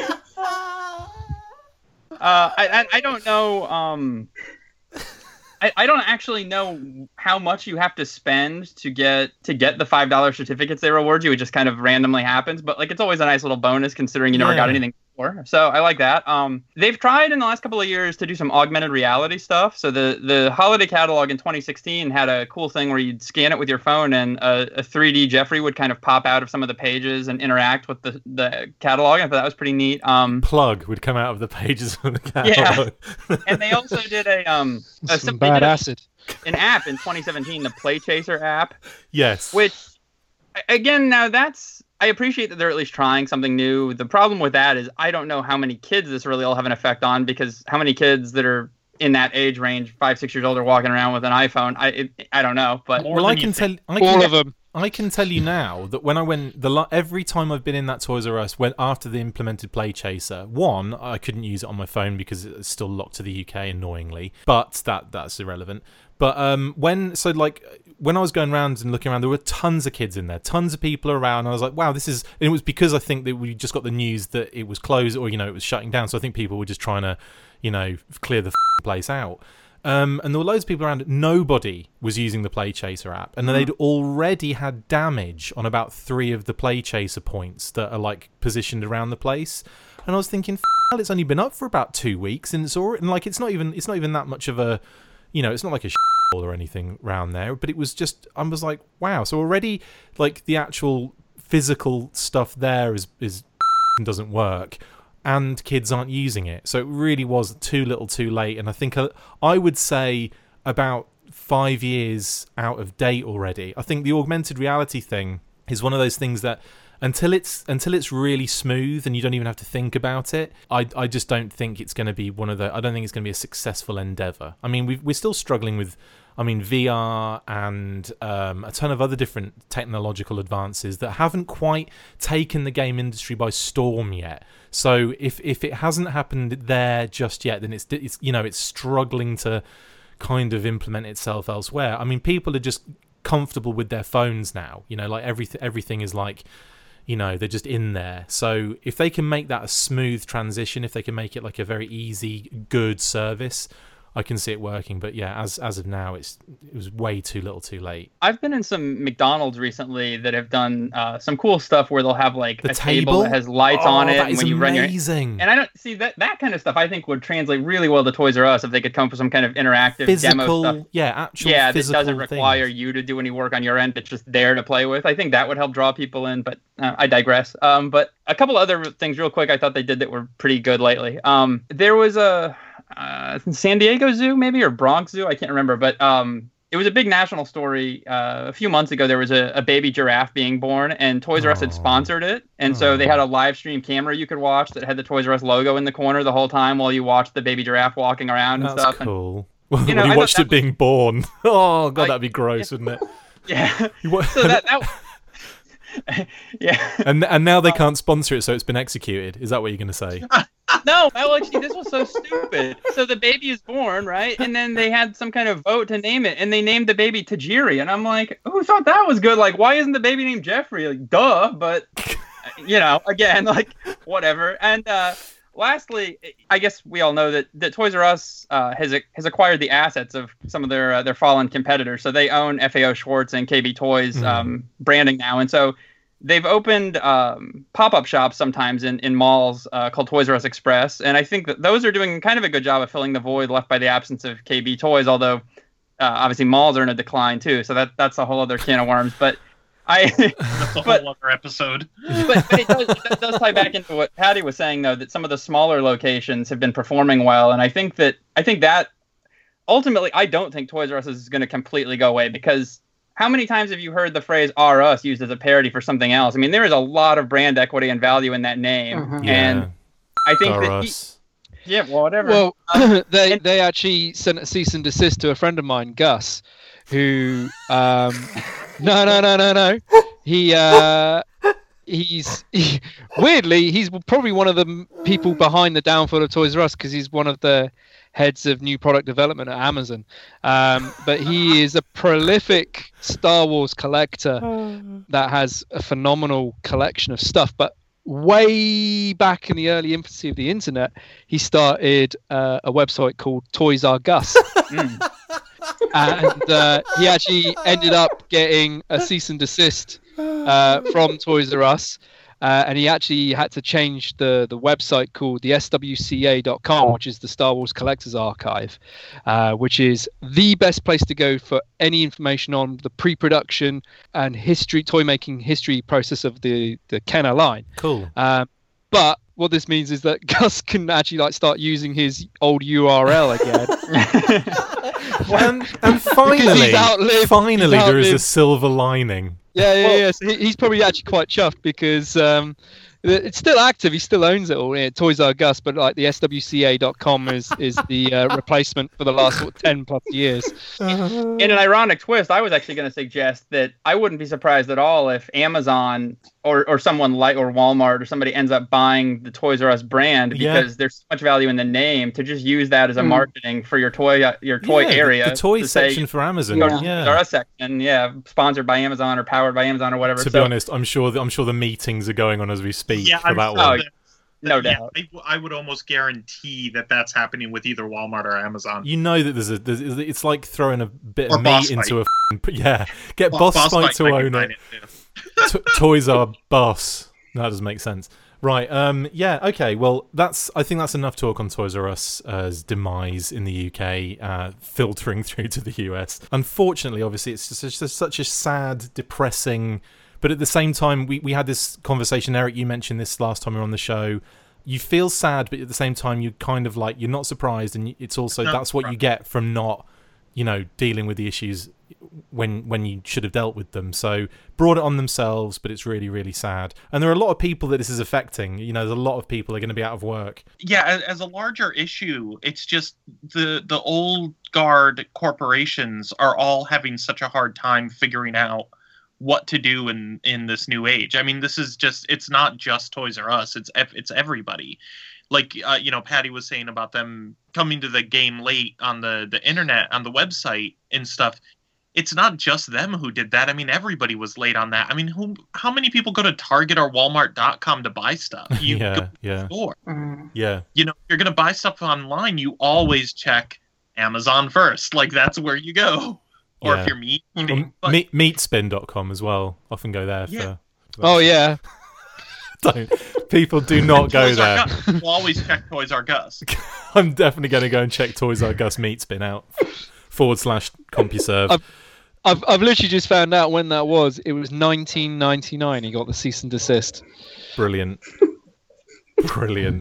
I don't know. I don't actually know how much you have to spend to get the $5 certificates they reward you. It just kind of randomly happens, but it's always a nice little bonus considering you never got anything before. So I like that. They've tried in the last couple of years to do some augmented reality stuff. So the holiday catalog in 2016 had a cool thing where you'd scan it with your phone and a 3D Jeffrey would kind of pop out of some of the pages and interact with the catalog. I thought that was pretty neat. Plug would come out of the pages of the catalog. Yeah. And they also did some bad acid. An app in 2017, the Play Chaser app. Yes. Which, again, now I appreciate that they're at least trying something new. The problem with that is I don't know how many kids this really will have an effect on, because how many kids that are in that age range, 5-6 years old, are walking around with an iPhone. I don't know, but I can tell you now that when I went every time I've been in that Toys R Us, after they implemented Play Chaser, one, I couldn't use it on my phone because it's still locked to the UK, annoyingly. But that's irrelevant. But when I was going around and looking around, there were tons of kids in there, tons of people around. And I was like, wow, this is. And it was because I think that we just got the news that it was closed, or it was shutting down. So I think people were just trying to, clear the place out. And there were loads of people around. Nobody was using the Play Chaser app, and they'd already had damage on about 3 of the Play Chaser points that are positioned around the place. And I was thinking, it's only been up for about 2 weeks, and it's not even that much of a, it's not like a or anything around there. But it was just, I was like, wow. So already, the actual physical stuff there is doesn't work. And kids aren't using it. So it really was too little too late. And I think I would say about 5 years out of date already. I think the augmented reality thing is one of those things that until it's really smooth and you don't even have to think about it, I just don't think it's going to be I don't think it's going to be a successful endeavor. I mean, we're still struggling with, VR and a ton of other different technological advances that haven't quite taken the game industry by storm yet. So if it hasn't happened there just yet, then it's struggling to kind of implement itself elsewhere. I mean, people are just comfortable with their phones now. Everything is they're just in there. So if they can make that a smooth transition, if they can make it a very easy, good service, I can see it working. But yeah, as of now, it was way too little, too late. I've been in some McDonald's recently that have done some cool stuff where they'll have like The a table that has lights on it, that is when you amazing. And I don't see that kind of stuff. I think would translate really well to Toys R Us if they could come up with some kind of interactive Physical, demo stuff. actual that physical doesn't require things. you to do any work on your end. It's just there to play with. I think that would help draw people in. But I digress. But a couple other things, real quick, I thought they did that were pretty good lately. There was a San Diego Zoo, maybe, or Bronx Zoo, I can't remember, but it was a big national story. A few months ago, there was a baby giraffe being born, and Toys R Us had sponsored it, and so they had a live stream camera you could watch that had the Toys R Us logo in the corner the whole time while you watched the baby giraffe walking around and stuff. That's cool. And, When you watched it being born. Oh god, that'd be gross, wouldn't it? Yeah. So that yeah. And now they can't sponsor it, so it's been executed. Is that what you're going to say? No, actually, this was so stupid. So the baby is born, right? And then they had some kind of vote to name it, and they named the baby Tajiri. And I'm like, who thought that was good? Like, why isn't the baby named Jeffrey? Like, duh. But, again, like, whatever. And lastly, I guess we all know that Toys R Us has acquired the assets of some of their fallen competitors. So they own FAO Schwarz and KB Toys branding now. And so they've opened pop-up shops sometimes in malls called Toys R Us Express, and I think that those are doing kind of a good job of filling the void left by the absence of KB Toys, although obviously malls are in a decline too, so that's a whole other can of worms. But that's a whole other episode. But it does tie back into what Patty was saying, though, that some of the smaller locations have been performing well, and I think that ultimately I don't think Toys R Us is going to completely go away, because how many times have you heard the phrase R Us used as a parody for something else? I mean, there is a lot of brand equity and value in that name. Mm-hmm. And I think whatever. Well, they actually sent a cease and desist to a friend of mine, Gus, who no. He's weirdly, he's probably one of the people behind the downfall of Toys R Us, because he's one of the heads of new product development at Amazon. But he is a prolific Star Wars collector that has a phenomenal collection of stuff. But way back in the early infancy of the internet, he started a website called Toys R Gus. And he actually ended up getting a cease and desist from Toys R Us. And he actually had to change the website called the SWCA.com, which is the Star Wars Collectors Archive, which is the best place to go for any information on the pre-production and toy making history process of the Kenner line. Cool. But what this means is that Gus can actually start using his old URL again. and finally, there is a silver lining. Yeah. So he's probably actually quite chuffed, because it's still active. He still owns it all. Toys R Gus, but the SWCA.com is the replacement for the last 10 plus years. In an ironic twist, I was actually going to suggest that I wouldn't be surprised at all if Amazon or someone or Walmart or somebody ends up buying the Toys R Us brand, because there's so much value in the name, to just use that as a marketing for your toy area. The toy section for Amazon. Toys R Us section, sponsored by Amazon or powered by Amazon or whatever. To be honest, I'm sure the meetings are going on as we speak for that one. No doubt. I would almost guarantee that that's happening with either Walmart or Amazon. You know that it's like throwing a bit of meat into get Boss Fight to own it. Toys R Boss. That doesn't make sense. Right. Okay. Well, I think that's enough talk on Toys R Us's demise in the UK, filtering through to the US. Unfortunately, obviously, it's just such a sad, depressing. But at the same time, we had this conversation. Eric, you mentioned this last time we were on the show. You feel sad, but at the same time, you kind of you're not surprised, and it's also that's what you get from not, dealing with the issues when you should have dealt with them. So brought it on themselves, but it's really, really sad. And there are a lot of people that this is affecting. There's a lot of people that are going to be out of work. Yeah, as a larger issue, it's just the old guard corporations are all having such a hard time figuring out what to do in this new age. I mean, this is it's not just Toys R Us, it's everybody. Patty was saying about them coming to the game late on the internet, on the website and stuff. It's not just them who did that. I mean, everybody was late on that. I mean, how many people go to Target or Walmart.com to buy stuff? Go to the store. Yeah. You're going to buy stuff online, you always check, Amazon first. Like, that's where you go. Or Yeah. if you're meat, Meatspin.com as well. Often go there Yeah. for. Oh yeah. Don't. People do not go Toys R there. Us. We'll always check Toys R Us. I'm definitely going to go and check Toys R Us Meatspin out /CompuServe. I've literally just found out when that was. It was 1999. He got the cease and desist. Brilliant. Brilliant.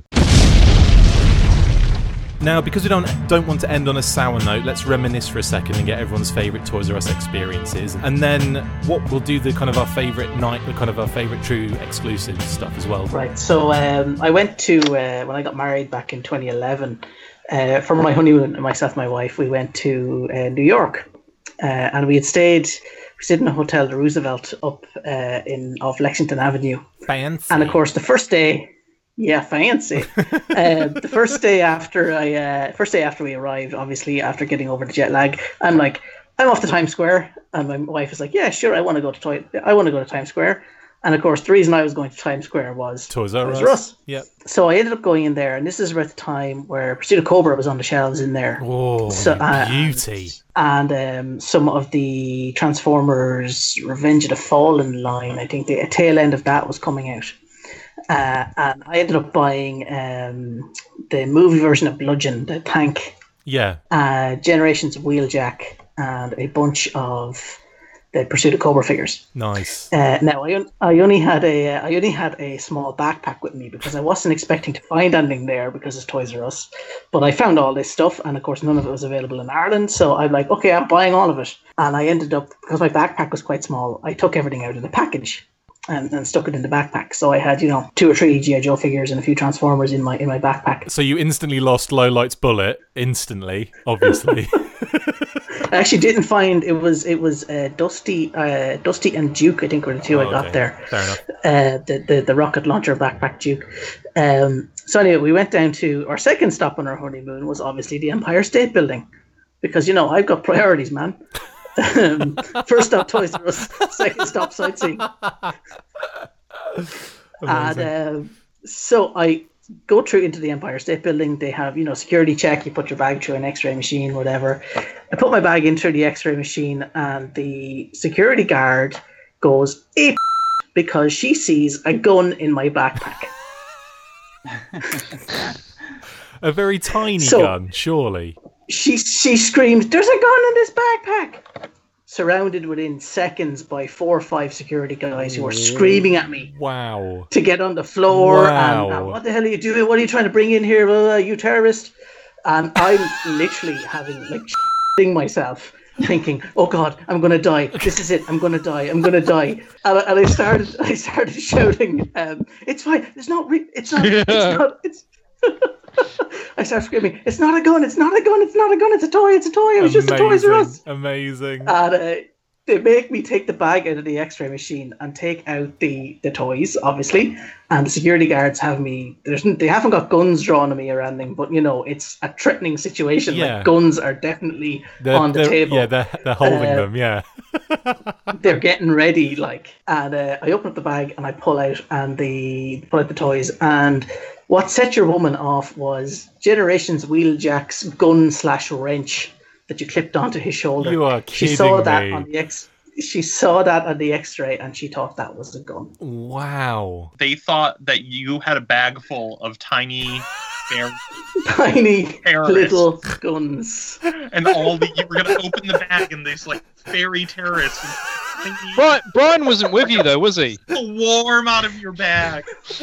Now, because we don't want to end on a sour note, let's reminisce for a second and get everyone's favourite Toys R Us experiences. And then what we'll do the kind of our favourite night, the kind of our favourite true exclusive stuff as well. Right. So I went to when I got married back in 2011 for my honeymoon. Myself and my wife, we went to New York, and we stayed in a hotel, the Roosevelt, up off Lexington Avenue. Fancy. And of course, the first day. Yeah, fancy. The first day after we arrived, obviously after getting over the jet lag, I'm off to Times Square, and my wife is like, "Yeah, sure, I want to go to Times Square." And of course, the reason I was going to Times Square was Toys R Toys R Us. Us. Yep. So I ended up going in there, and this is about the time where Pursuit of Cobra was on the shelves in there. Oh, So, beauty. And some of the Transformers Revenge of the Fallen line, I think the tail end of that was coming out. And I ended up buying the movie version of Bludgeon, the tank, Yeah. Generations of Wheeljack, and a bunch of the Pursuit of Cobra figures. Nice. Now I only had a small backpack with me because I wasn't expecting to find anything there because it's Toys R Us, but I found all this stuff, and of course none of it was available in Ireland. So I'm like, okay, I'm buying all of it, and I ended up, because my backpack was quite small, I took everything out of the package and stuck it in the backpack. So I had 2 or 3 G.I. Joe figures and a few Transformers in my backpack. So you instantly lost Lowlight's bullet. Instantly, obviously. I actually didn't find it was Dusty and Duke, I think, were the two I got okay. there. Fair enough. The rocket launcher backpack Duke. So anyway, we went down to our second stop on our honeymoon was obviously the Empire State Building, because I've got priorities, man. First stop Toys R Us, second stop sightseeing. And so I go through into the Empire State Building. They have, security check. You put your bag through an X-ray machine, whatever. I put my bag in through the X-ray machine, and the security guard goes ape because she sees a gun in my backpack. A very tiny So- gun, surely. She screams, "There's a gun in this backpack!" Surrounded within seconds by 4 or 5 security guys who are screaming at me Wow. to get on the floor. Wow. And what the hell are you doing? What are you trying to bring in here? Blah, blah, you terrorist. And I'm literally having shitting myself, thinking, "Oh God, I'm gonna die. This is it. I'm gonna die. I'm gonna die." And I started shouting, "It's fine. It's not. It's not. It's not. It's." I start screaming, "It's not a gun! It's not a gun! It's not a gun! It's a toy! It's a toy! It was just a Toys R Us!" Amazing. And they make me take the bag out of the X-ray machine and take out the toys, obviously. And the security guards have me. They haven't got guns drawn on me or anything, but it's a threatening situation. Yeah. Like, guns are definitely on the table. Yeah, they're holding them. Yeah. They're getting ready, and I open up the bag and I pull out the toys, and what set your woman off was Generations Wheeljack's gun/wrench that you clipped onto his shoulder. You are kidding She saw me. that on the She saw that on the X-ray, and she thought that was a gun. Wow. They thought that you had a bag full of tiny, Tiny terrorists. little guns. And you were going to open the bag, and these fairy terrorists. Brian wasn't with you though, was he? Warm out of your bag.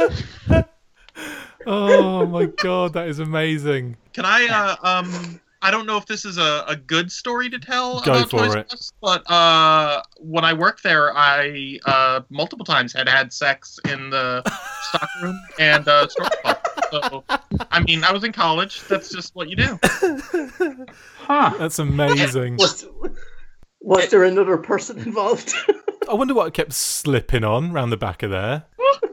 Oh my God, that is amazing. Can I don't know if this is a good story to tell Go about for Toys R it. Us, but when I worked there, I multiple times had sex in the stockroom and storage closet. So, I was in college. That's just what you do. Huh. That's amazing. Was there another person involved? I wonder what kept slipping on round the back of there.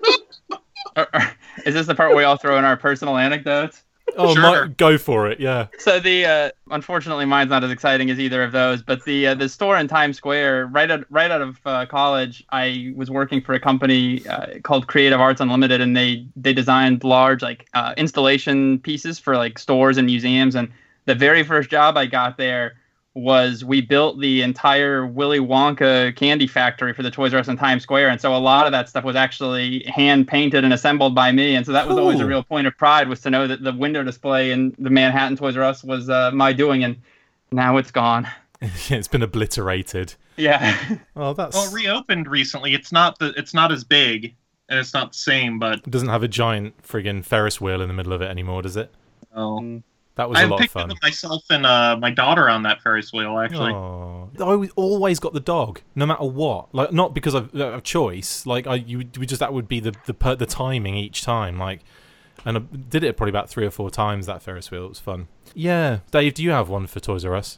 Is this the part where we all throw in our personal anecdotes? Oh, Sure. go for it, yeah. So unfortunately mine's not as exciting as either of those, but the store in Times Square, right out of college, I was working for a company called Creative Arts Unlimited, and they designed large installation pieces for stores and museums, and the very first job I got there was we built the entire Willy Wonka candy factory for the Toys R Us in Times Square. And so a lot of that stuff was actually hand painted and assembled by me. And so that was always a real point of pride, was to know that the window display in the Manhattan Toys R Us was my doing. And now it's gone. It's been obliterated. Yeah. Well, it reopened recently. It's not as big and it's not the same, but it doesn't have a giant friggin' Ferris wheel in the middle of it anymore, does it? No. That was a lot of fun. I picked up myself and my daughter on that Ferris wheel, actually. Oh, I always got the dog, no matter what. Like, not because of choice. Like, that would be the timing each time. Like, and I did it probably about 3 or 4 times, that Ferris wheel. It was fun. Yeah, Dave, do you have one for Toys R Us?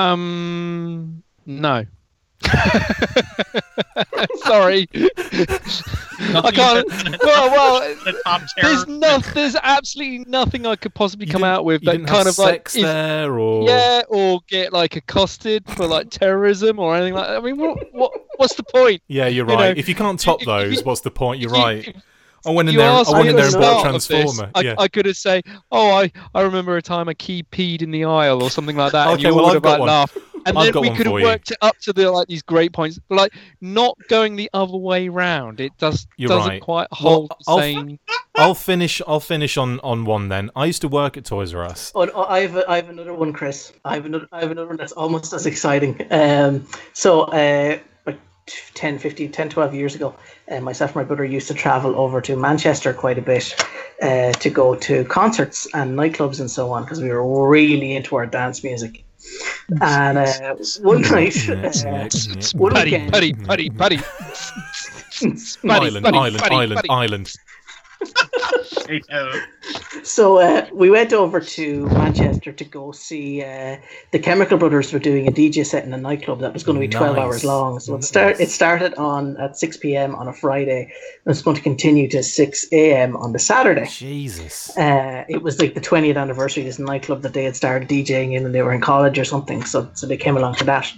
No. Sorry, I can't. Well, there's absolutely nothing I could possibly come out with that kind of like there, or or get like accosted for like terrorism or anything like that. I mean, what's the point? Yeah, you're right. If you can't top those, what's the point? You're right. I went in there and bought a Transformer. I could have said, I remember a time a key peed in the aisle or something like that. Okay, well, I've got one. Laughed. And then we could have worked it up to these great points, but like not going the other way round. It doesn't quite hold the same. I'll finish on one then. I used to work at Toys R Us. Oh, I have another one, Chris. I have another one that's almost as exciting. Like 12 years ago, myself and my brother used to travel over to Manchester quite a bit to go to concerts and nightclubs and so on, because we were really into our dance music. And one night, one weekend, Island. So we went over to Manchester to go see the Chemical Brothers were doing a DJ set in a nightclub that was going to be 12 hours long. So it started at 6 p.m. on a Friday, and it's going to continue to 6 a.m. on the Saturday. Jesus. It was like the 20th anniversary of this nightclub that they had started DJing in when they were in college or something. So they came along to that.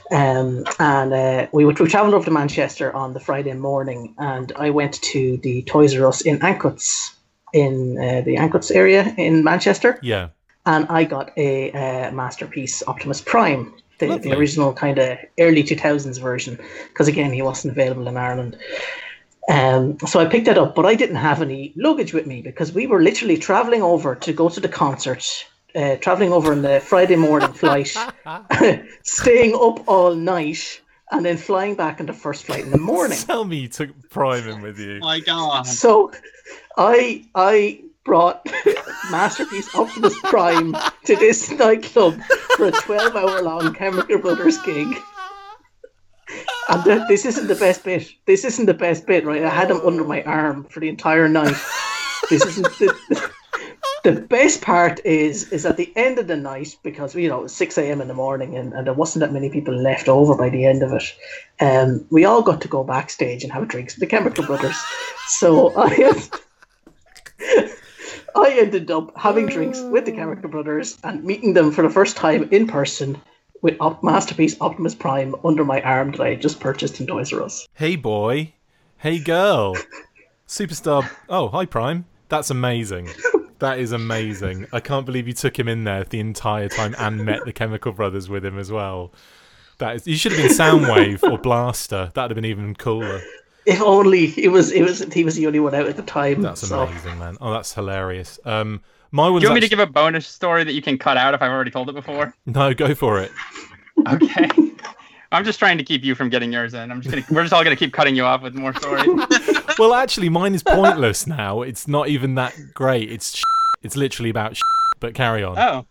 We travelled over to Manchester on the Friday morning, and I went to the Toys R Us in Ancoats, in the Ancoats area in Manchester. Yeah. And I got a Masterpiece Optimus Prime, the original kind of early 2000s version, because again, he wasn't available in Ireland. So I picked that up, but I didn't have any luggage with me because we were literally travelling over to go to the concert, travelling over on the Friday morning flight, staying up all night, and then flying back on the first flight in the morning. Tell me you took Prime in with you. Oh my God. So I brought Masterpiece Optimus Prime to this nightclub for a 12-hour long Chemical Brothers gig. And this isn't the best bit. This isn't the best bit, right? I had him under my arm for the entire night. This isn't the best part is at the end of the night, because it was 6 a.m. in the morning and there wasn't that many people left over by the end of it. We all got to go backstage and have drinks with the Chemical Brothers. So I ended up having drinks with the Chemical Brothers and meeting them for the first time in person with Masterpiece Optimus Prime under my arm that I had just purchased in Toys R Us. Hey boy, hey girl, Superstar. Oh, hi Prime. That's amazing. That is amazing. I can't believe you took him in there the entire time and met the Chemical Brothers with him as well. You should have been Soundwave or Blaster. That'd have been even cooler. If only he was the only one out at the time. That's amazing, man. Oh, that's hilarious. Do you want me to give a bonus story that you can cut out if I've already told it before? No, go for it. Okay. I'm just trying to keep you from getting yours in. We're just all gonna keep cutting you off with more stories. Well, actually, mine is pointless now. It's not even that great. It's literally about but carry on. Oh.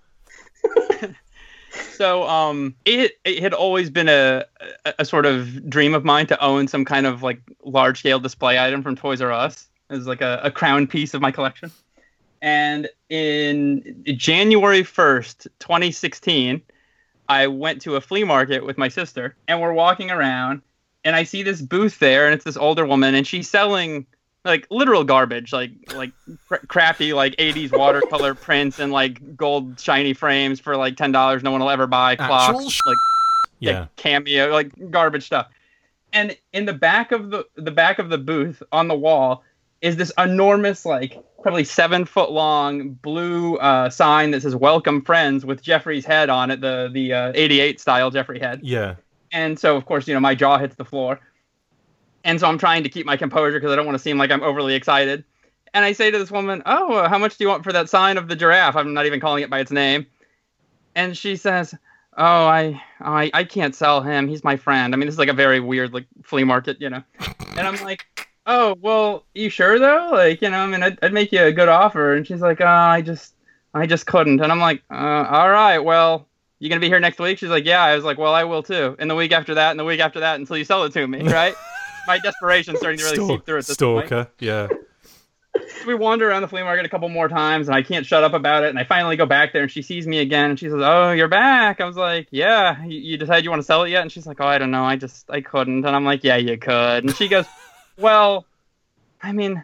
So, it had always been a sort of dream of mine to own some kind of like large scale display item from Toys R Us. As like a crown piece of my collection. And in January 1st, 2016, I went to a flea market with my sister, and we're walking around, and I see this booth there, and it's this older woman, and she's selling like literal garbage, like crappy like 80s watercolor prints and like gold shiny frames for like $10 no one will ever buy, clocks, like Cameo, like garbage stuff. And in the back of the booth on the wall is this enormous, like probably 7-foot long blue sign that says "Welcome Friends" with Jeffrey's head on it, the '88 style Jeffrey head. Yeah. And so, of course, my jaw hits the floor. And so I'm trying to keep my composure because I don't want to seem like I'm overly excited. And I say to this woman, "Oh, how much do you want for that sign of the giraffe?" I'm not even calling it by its name. And she says, "Oh, I can't sell him. He's my friend." I mean, this is like a very weird like flea market, And I'm like, "Oh, well, you sure though? Like, I mean, I'd make you a good offer." And she's like, "Oh, I just couldn't." And I'm like, "All right, well, you gonna be here next week?" She's like, "Yeah." I was like, "Well, I will too." And the week after that, and the week after that, until you sell it to me, right? My desperation starting to really seep through at this point. Stalker, yeah. We wander around the flea market a couple more times, and I can't shut up about it. And I finally go back there, and she sees me again, and she says, "Oh, you're back." I was like, "Yeah, you decided you want to sell it yet?" And she's like, "Oh, I don't know. I couldn't." And I'm like, "Yeah, you could." And she goes, "Well, I mean,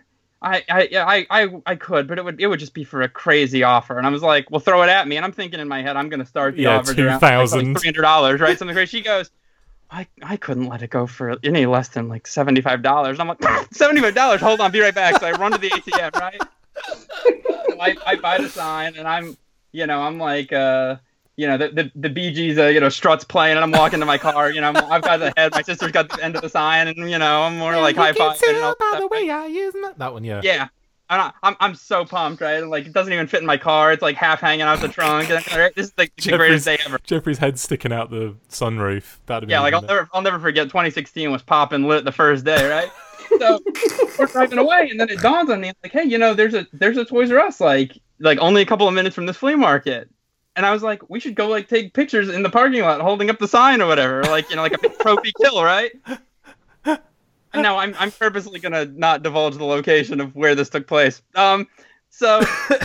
I could, but it would just be for a crazy offer." And I was like, "Well, throw it at me." And I'm thinking in my head, I'm going to start the offer around $300, right? Something crazy. She goes, I couldn't let it go for any less than like $75. And I'm like, $75? Hold on, be right back. So I run to the ATM, right? So I buy the sign, and I'm like, the Bee Gees, struts playing, and I'm walking to my car. I've got the head. My sister's got the end of the sign, and I'm more like high five. By the way I use that one, yeah. Yeah. I'm so pumped, right? Like, it doesn't even fit in my car. It's like half hanging out the trunk. And, this is like the greatest day ever. Jeffrey's head sticking out the sunroof. Yeah, like I'll never forget. 2016 was popping lit the first day, right? So we're driving away, and then it dawns on me, like, hey, there's a Toys R Us like only a couple of minutes from this flea market. And I was like, we should go like take pictures in the parking lot, holding up the sign or whatever, like like a big trophy kill, right? No, I'm purposely gonna not divulge the location of where this took place. So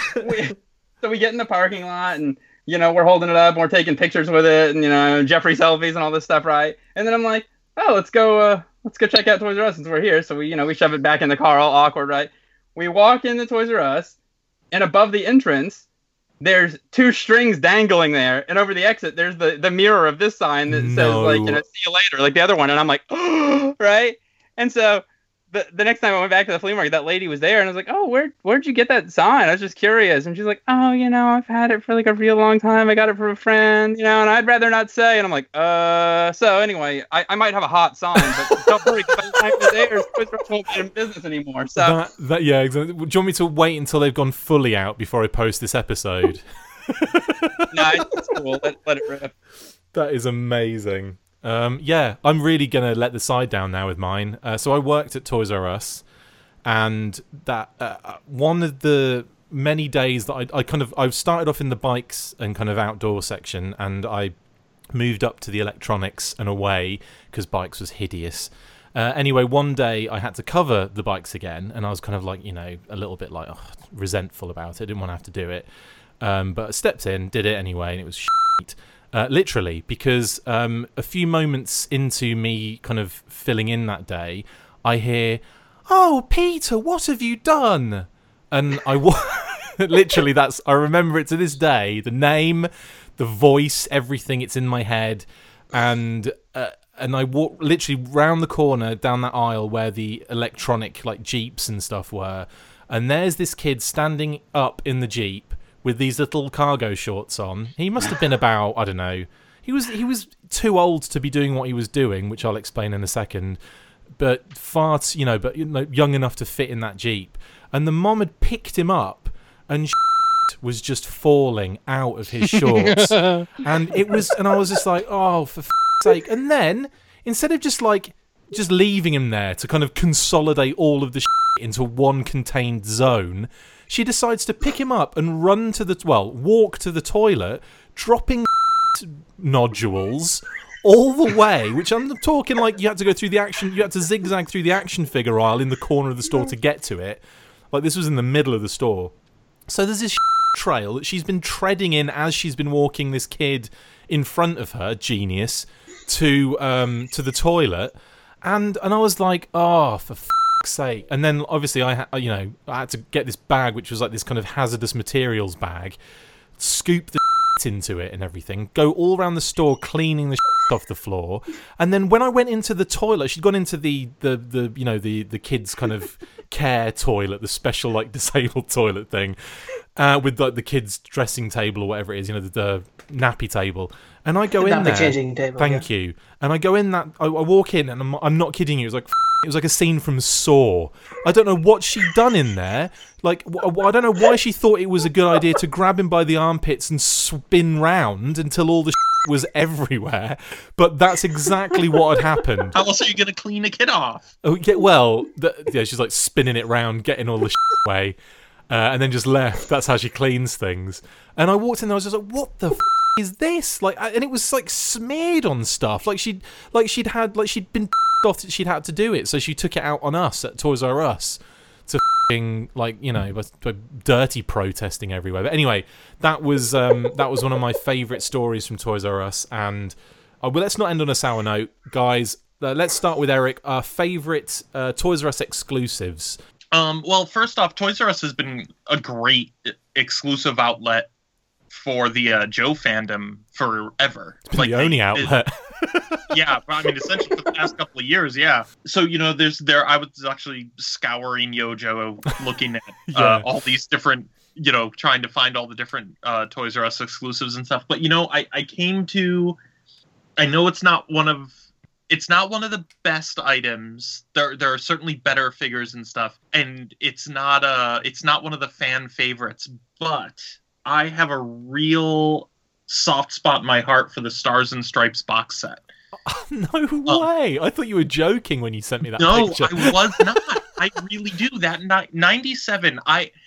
we get in the parking lot, and we're holding it up, and we're taking pictures with it, and Jeffrey selfies and all this stuff, right? And then I'm like, oh, let's go check out Toys R Us since we're here. So we shove it back in the car, all awkward, right? We walk into Toys R Us, and above the entrance, there's 2 strings dangling there, and over the exit, there's the mirror of this sign that says like see you later, like the other one, and I'm like, oh, right? And so the next time I went back to the flea market, that lady was there, and I was like, "Oh, where'd you get that sign?" I was just curious, and she's like, "Oh, I've had it for like a real long time. I got it from a friend, and I'd rather not say." And I'm like, So anyway, I might have a hot sign, but don't worry, by the time it's there, Toys R Us won't be in business anymore. So yeah, exactly. Do you want me to wait until they've gone fully out before I post this episode? No, it's cool. Let it rip. That is amazing. Yeah, I'm really going to let the side down now with mine. So I worked at Toys R Us, and that one of the many days that I started off in the bikes and kind of outdoor section, and I moved up to the electronics and away because bikes was hideous. Anyway, one day I had to cover the bikes again, and I was kind of like, a little bit like resentful about it. Didn't want to have to do it. But I stepped in, did it anyway, and it was shit. Literally, because a few moments into me kind of filling in that day, I hear, "Oh, Peter, what have you done?" And literally, I remember it to this day, the name, the voice, everything, it's in my head. And I walked literally round the corner down that aisle where the electronic like Jeeps and stuff were. And there's this kid standing up in the Jeep with these little cargo shorts on. He must have been about, I don't know, he was too old to be doing what he was doing, which I'll explain in a second, but young enough to fit in that Jeep. And the mom had picked him up, and was just falling out of his shorts. and I was just like, oh, for sake. And then, instead of just leaving him there to kind of consolidate all of the into one contained zone, she decides to pick him up and walk to the toilet, dropping nodules all the way, which I'm talking like you had to go through you had to zigzag through the action figure aisle in the corner of the store to get to it. Like, this was in the middle of the store. So there's this trail that she's been treading in as she's been walking this kid in front of her, genius, to the toilet. And I was like, oh, for sake. And then obviously I had to get this bag, which was like this kind of hazardous materials bag, scoop the into it and everything, go all around the store cleaning the off the floor, and then when I went into the toilet, she'd gone into the you know, the kids kind of care toilet, the special like disabled toilet thing, with like the kids dressing table or whatever it is, you know, the nappy table. And I go in there. Changing table, thank you. And I go in that. I walk in, and I'm not kidding you. It was like a scene from Saw. I don't know what she'd done in there. Like, I don't know why she thought it was a good idea to grab him by the armpits and spin round until all the was everywhere. But that's exactly what had happened. How else are you going to clean a kid off? Oh, yeah, well, yeah, she's like spinning it round, getting all the away, and then just left. That's how she cleans things. And I walked in there, I was just like, what the is this? Like, and it was like smeared on stuff. She'd been off that she'd had to do it, so she took it out on us at Toys R Us to like, you know, dirty protesting everywhere. But anyway, that was one of my favourite stories from Toys R Us. And well, let's not end on a sour note, guys. Let's start with Eric. Our favourite Toys R Us exclusives. Well, first off, Toys R Us has been a great exclusive outlet for the Joe fandom forever. It's been the only outlet. Yeah, I mean, essentially for the past couple of years, yeah. So, you know, I was actually scouring Yojo, looking at all these different, you know, trying to find all the different Toys R Us exclusives and stuff. But, you know, I know it's not one of the best items. There are certainly better figures and stuff, and it's not one of the fan favorites, but I have a real soft spot in my heart for the Stars and Stripes box set. No way! I thought you were joking when you sent me that picture. No, I was not. I really do. That 97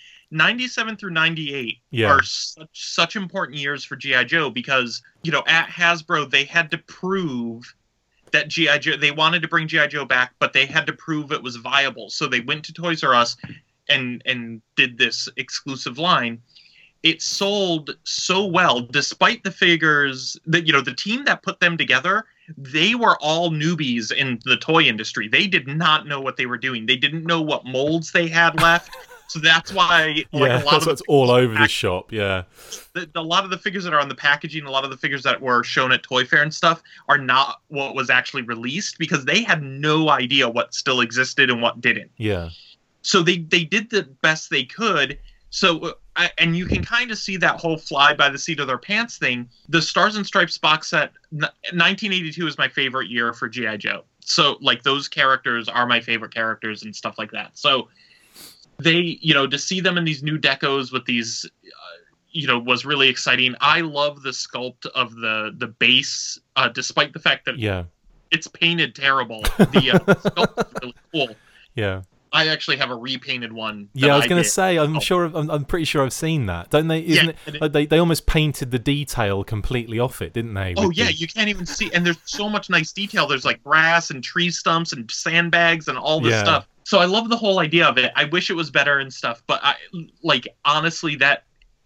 through 98 are such important years for G.I. Joe, because, you know, at Hasbro, they had to prove that G.I. Joe, they wanted to bring G.I. Joe back, but they had to prove it was viable. So they went to Toys R Us and did this exclusive line. It sold so well, despite the figures that, you know, the team that put them together, they were all newbies in the toy industry. They did not know what they were doing. They didn't know what molds they had left. So that's why, like, a lot of it's all over the shop. Yeah, a lot of the figures that are on the packaging, a lot of the figures that were shown at Toy Fair and stuff, are not what was actually released, because they had no idea what still existed and what didn't. Yeah. So they did the best they could. So, and you can kind of see that whole fly by the seat of their pants thing. The Stars and Stripes box set, 1982 is my favorite year for G.I. Joe. So, like, those characters are my favorite characters and stuff like that. So they, you know, to see them in these new decos with these, you know, was really exciting. I love the sculpt of the base, despite the fact that it's painted terrible. The sculpt is really cool. Yeah. I actually have a repainted one. Yeah, I was going to say, I'm pretty sure I've seen that. Don't they? Isn't it? Like they almost painted the detail completely off it, didn't they? Oh yeah, you can't even see, and there's so much nice detail. There's like grass and tree stumps and sandbags and all this stuff. So I love the whole idea of it. I wish it was better and stuff, but honestly, that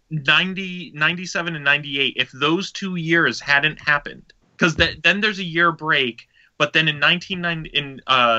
97 and 98, if those 2 years hadn't happened, because then there's a year break. But then in 2000,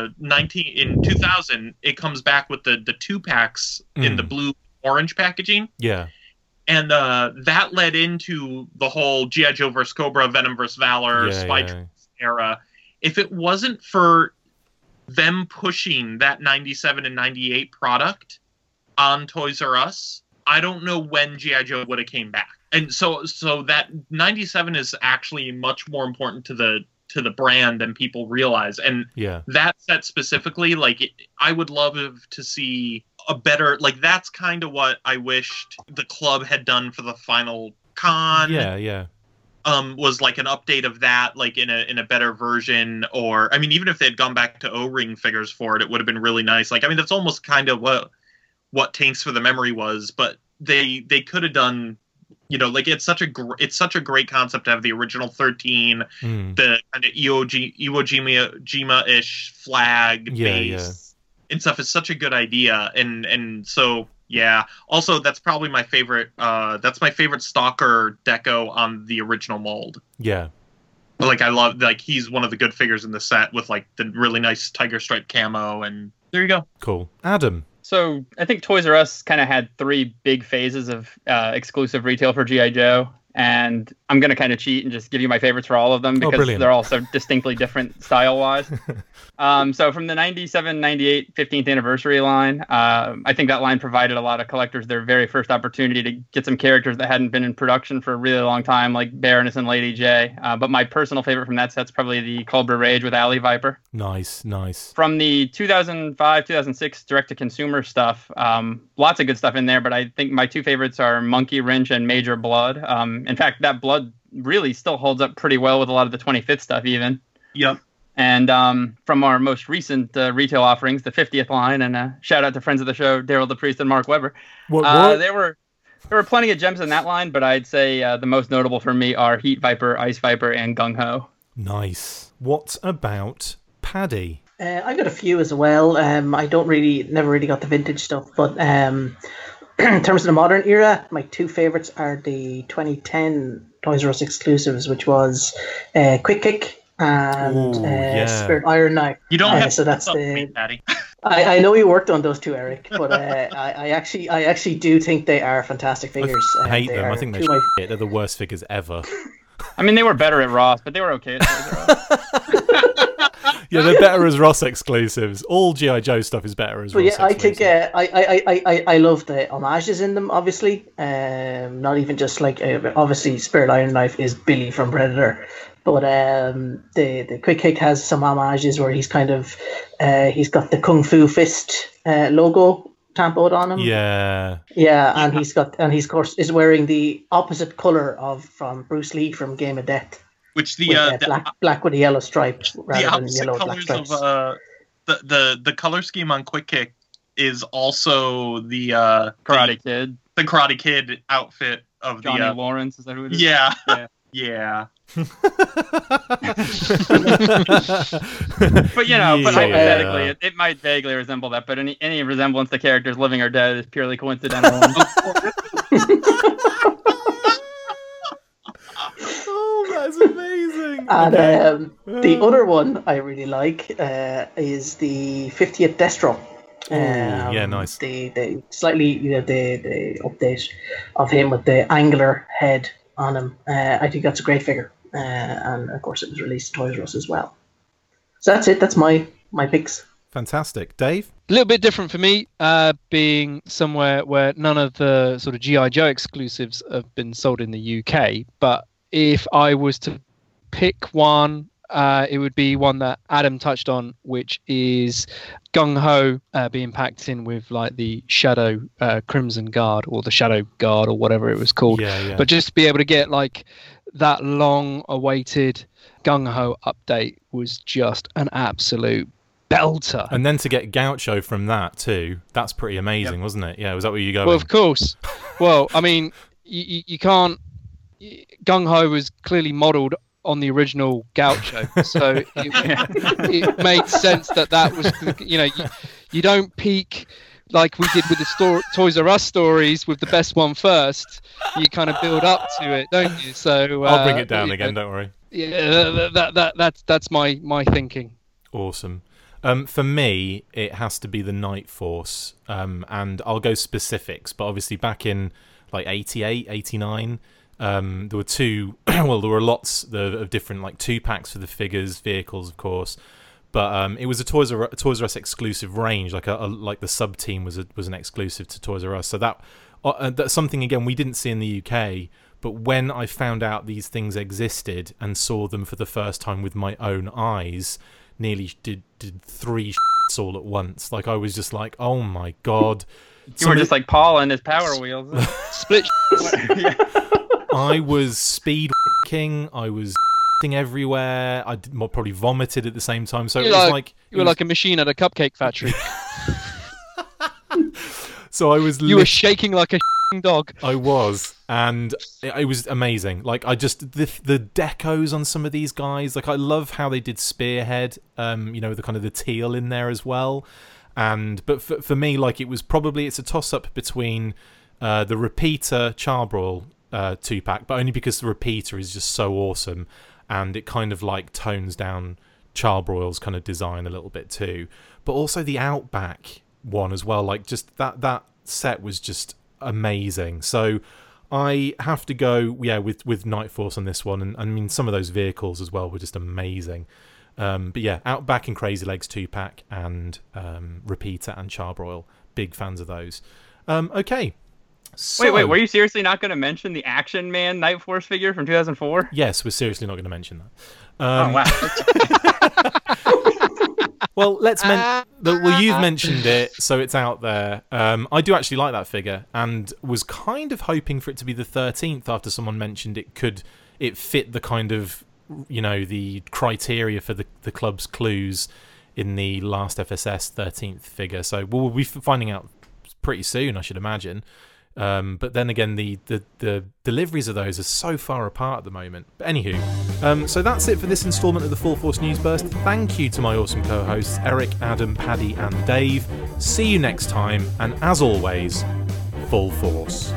it comes back with the 2-packs in the blue-orange packaging. Yeah. And that led into the whole G.I. Joe vs. Cobra, Venom vs. Valor, Spy era. If it wasn't for them pushing that 97 and 98 product on Toys R Us, I don't know when G.I. Joe would have came back. And so that 97 is actually much more important to the brand than people realize. And that set specifically, I would love to see a better, that's kind of what I wished the club had done for the final con. Was like an update of that, in a better version, or I mean, even if they had gone back to O-ring figures for it, it would have been really nice. That's almost kind of what Tanks for the Memory was, but they could have done. It's such a great concept to have the original 13, the kind of Iwo Jima-ish flag base and stuff. Is such a good idea, and so Also, that's probably my favorite. That's my favorite Stalker deco on the original mold. Yeah. I love he's one of the good figures in the set with the really nice tiger stripe camo, and there you go. Cool, Adam. So I think Toys R Us kind of had 3 big phases of exclusive retail for G.I. Joe. And I'm going to kind of cheat and just give you my favorites for all of them because they're all so distinctly different style-wise. So from the 97-98 15th anniversary line, I think that line provided a lot of collectors their very first opportunity to get some characters that hadn't been in production for a really long time, like Baroness and Lady J. But my personal favorite from that set's probably the Cobra Rage with Alley Viper. Nice. From the 2005-2006 direct-to-consumer stuff, lots of good stuff in there, but I think my two favorites are Monkey Wrench and Major Blood. In fact, that Blood really still holds up pretty well with a lot of the 25th stuff even. Yep. And from our most recent retail offerings, the 50th line, and shout out to friends of the show, Daryl the Priest and Mark Weber. What? There were plenty of gems in that line, but I'd say the most notable for me are Heat Viper, Ice Viper, and Gung Ho. Nice. What about Paddy? I got a few as well. I never really got the vintage stuff, but in terms of the modern era, my two favorites are the 2010 Toys R Us exclusives, which was Quick Kick and Spirit Iron Knife. You don't have so to that's me, Patty. I know you worked on those two, Eric, but I actually do think they are fantastic figures. I hate them. I think they're the worst figures ever. I mean, they were better at Ross, but they were okay at Toys R Us. Yeah, they're better as Ross exclusives. All G.I. Joe stuff is better as Ross exclusives. I think I love the homages in them, obviously. Not even just like, obviously Spirit Iron Knife is Billy from Predator. But the Quick Kick has some homages where he's kind of, he's got the Kung Fu Fist logo tampoed on him. Yeah. Yeah, and he's of course is wearing the opposite color from Bruce Lee from Game of Death. Which black with a yellow stripe rather than yellow colors black stripes. Of the color scheme on Quick Kick is also the Karate Kid. The Karate Kid outfit of Johnny Lawrence, is that who it is? Yeah. Yeah. But hypothetically, it might vaguely resemble that. But any resemblance to characters living or dead is purely coincidental. Oh, that's amazing. And the other one I really like is the 50th Destro. Yeah, nice. The slightly the update of him with the angular head on him. I think that's a great figure. And of course it was released at Toys R Us as well. So that's it. That's my picks. Fantastic. Dave? A little bit different for me, being somewhere where none of the sort of G.I. Joe exclusives have been sold in the UK. But if I was to pick one, it would be one that Adam touched on, which is Gung Ho being packed in with like the Shadow Crimson Guard or the Shadow Guard or whatever it was called. Yeah. But just to be able to get like that long-awaited Gung Ho update was just an absolute belter. And then to get Gaucho from that too, that's pretty amazing, wasn't it? Yeah, was that where you going? Well, of course. Well, I mean, you can't... Gung Ho was clearly modelled on the original Gaucho, so it made sense that was, you don't peak like we did with the Toys R Us stories with the best one first. You kind of build up to it, don't you? So I'll bring it down again. Don't worry. Yeah, that's my thinking. Awesome. For me, it has to be the Night Force, and I'll go specifics. But obviously, back in like 88, 89. There were two. Well, there were lots of different like 2-packs for the figures, vehicles, of course. But it was a Toys R Us exclusive range. Like like the sub team was an exclusive to Toys R Us. So that's something again we didn't see in the UK. But when I found out these things existed and saw them for the first time with my own eyes, nearly did 3 all at once. Like I was just like, oh my god. You were just like Paul and his Power Wheels. Split. Yeah. I was speed king. I was everywhere. I probably vomited at the same time. So you were like a machine at a cupcake factory. So I was. You were shaking like a dog. I was, and it was amazing. Like I just the decos on some of these guys. Like I love how they did Spearhead. The kind of the teal in there as well. But for me, like it's a toss up between the Repeater Charbroil 2-pack, but only because the Repeater is just so awesome, and it kind of like tones down Charbroil's kind of design a little bit too. But also the Outback one as well. Like just that set was just amazing. So I have to go, with Night Force on this one, and I mean some of those vehicles as well were just amazing. But yeah, Outback and Crazy Legs 2-pack and Repeater and Charbroil, big fans of those. Okay. So, wait, were you seriously not going to mention the Action Man Night Force figure from 2004? Yes, we're seriously not going to mention that. Oh wow. Well, you've mentioned it, so it's out there. I do actually like that figure, and was kind of hoping for it to be the 13th after someone mentioned it fit the kind of, the criteria for the club's clues in the last FSS 13th figure. So we'll be finding out pretty soon, I should imagine. But then again, the deliveries of those are so far apart at the moment. But anywho, so that's it for this instalment of the Full Force News Burst. Thank you to my awesome co-hosts Eric, Adam, Paddy and Dave. See you next time, and as always, Full Force.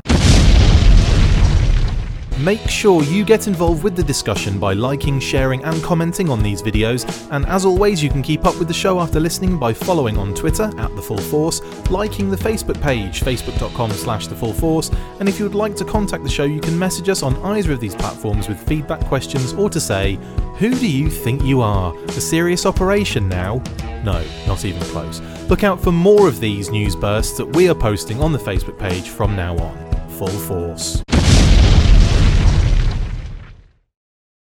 Make sure you get involved with the discussion by liking, sharing and commenting on these videos, and as always you can keep up with the show after listening by following on Twitter @TheFullForce, liking the Facebook page facebook.com/TheFullForce, and if you would like to contact the show you can message us on either of these platforms with feedback, questions or to say, who do you think you are? A serious operation now? No, not even close. Look out for more of these news bursts that we are posting on the Facebook page from now on. Full Force.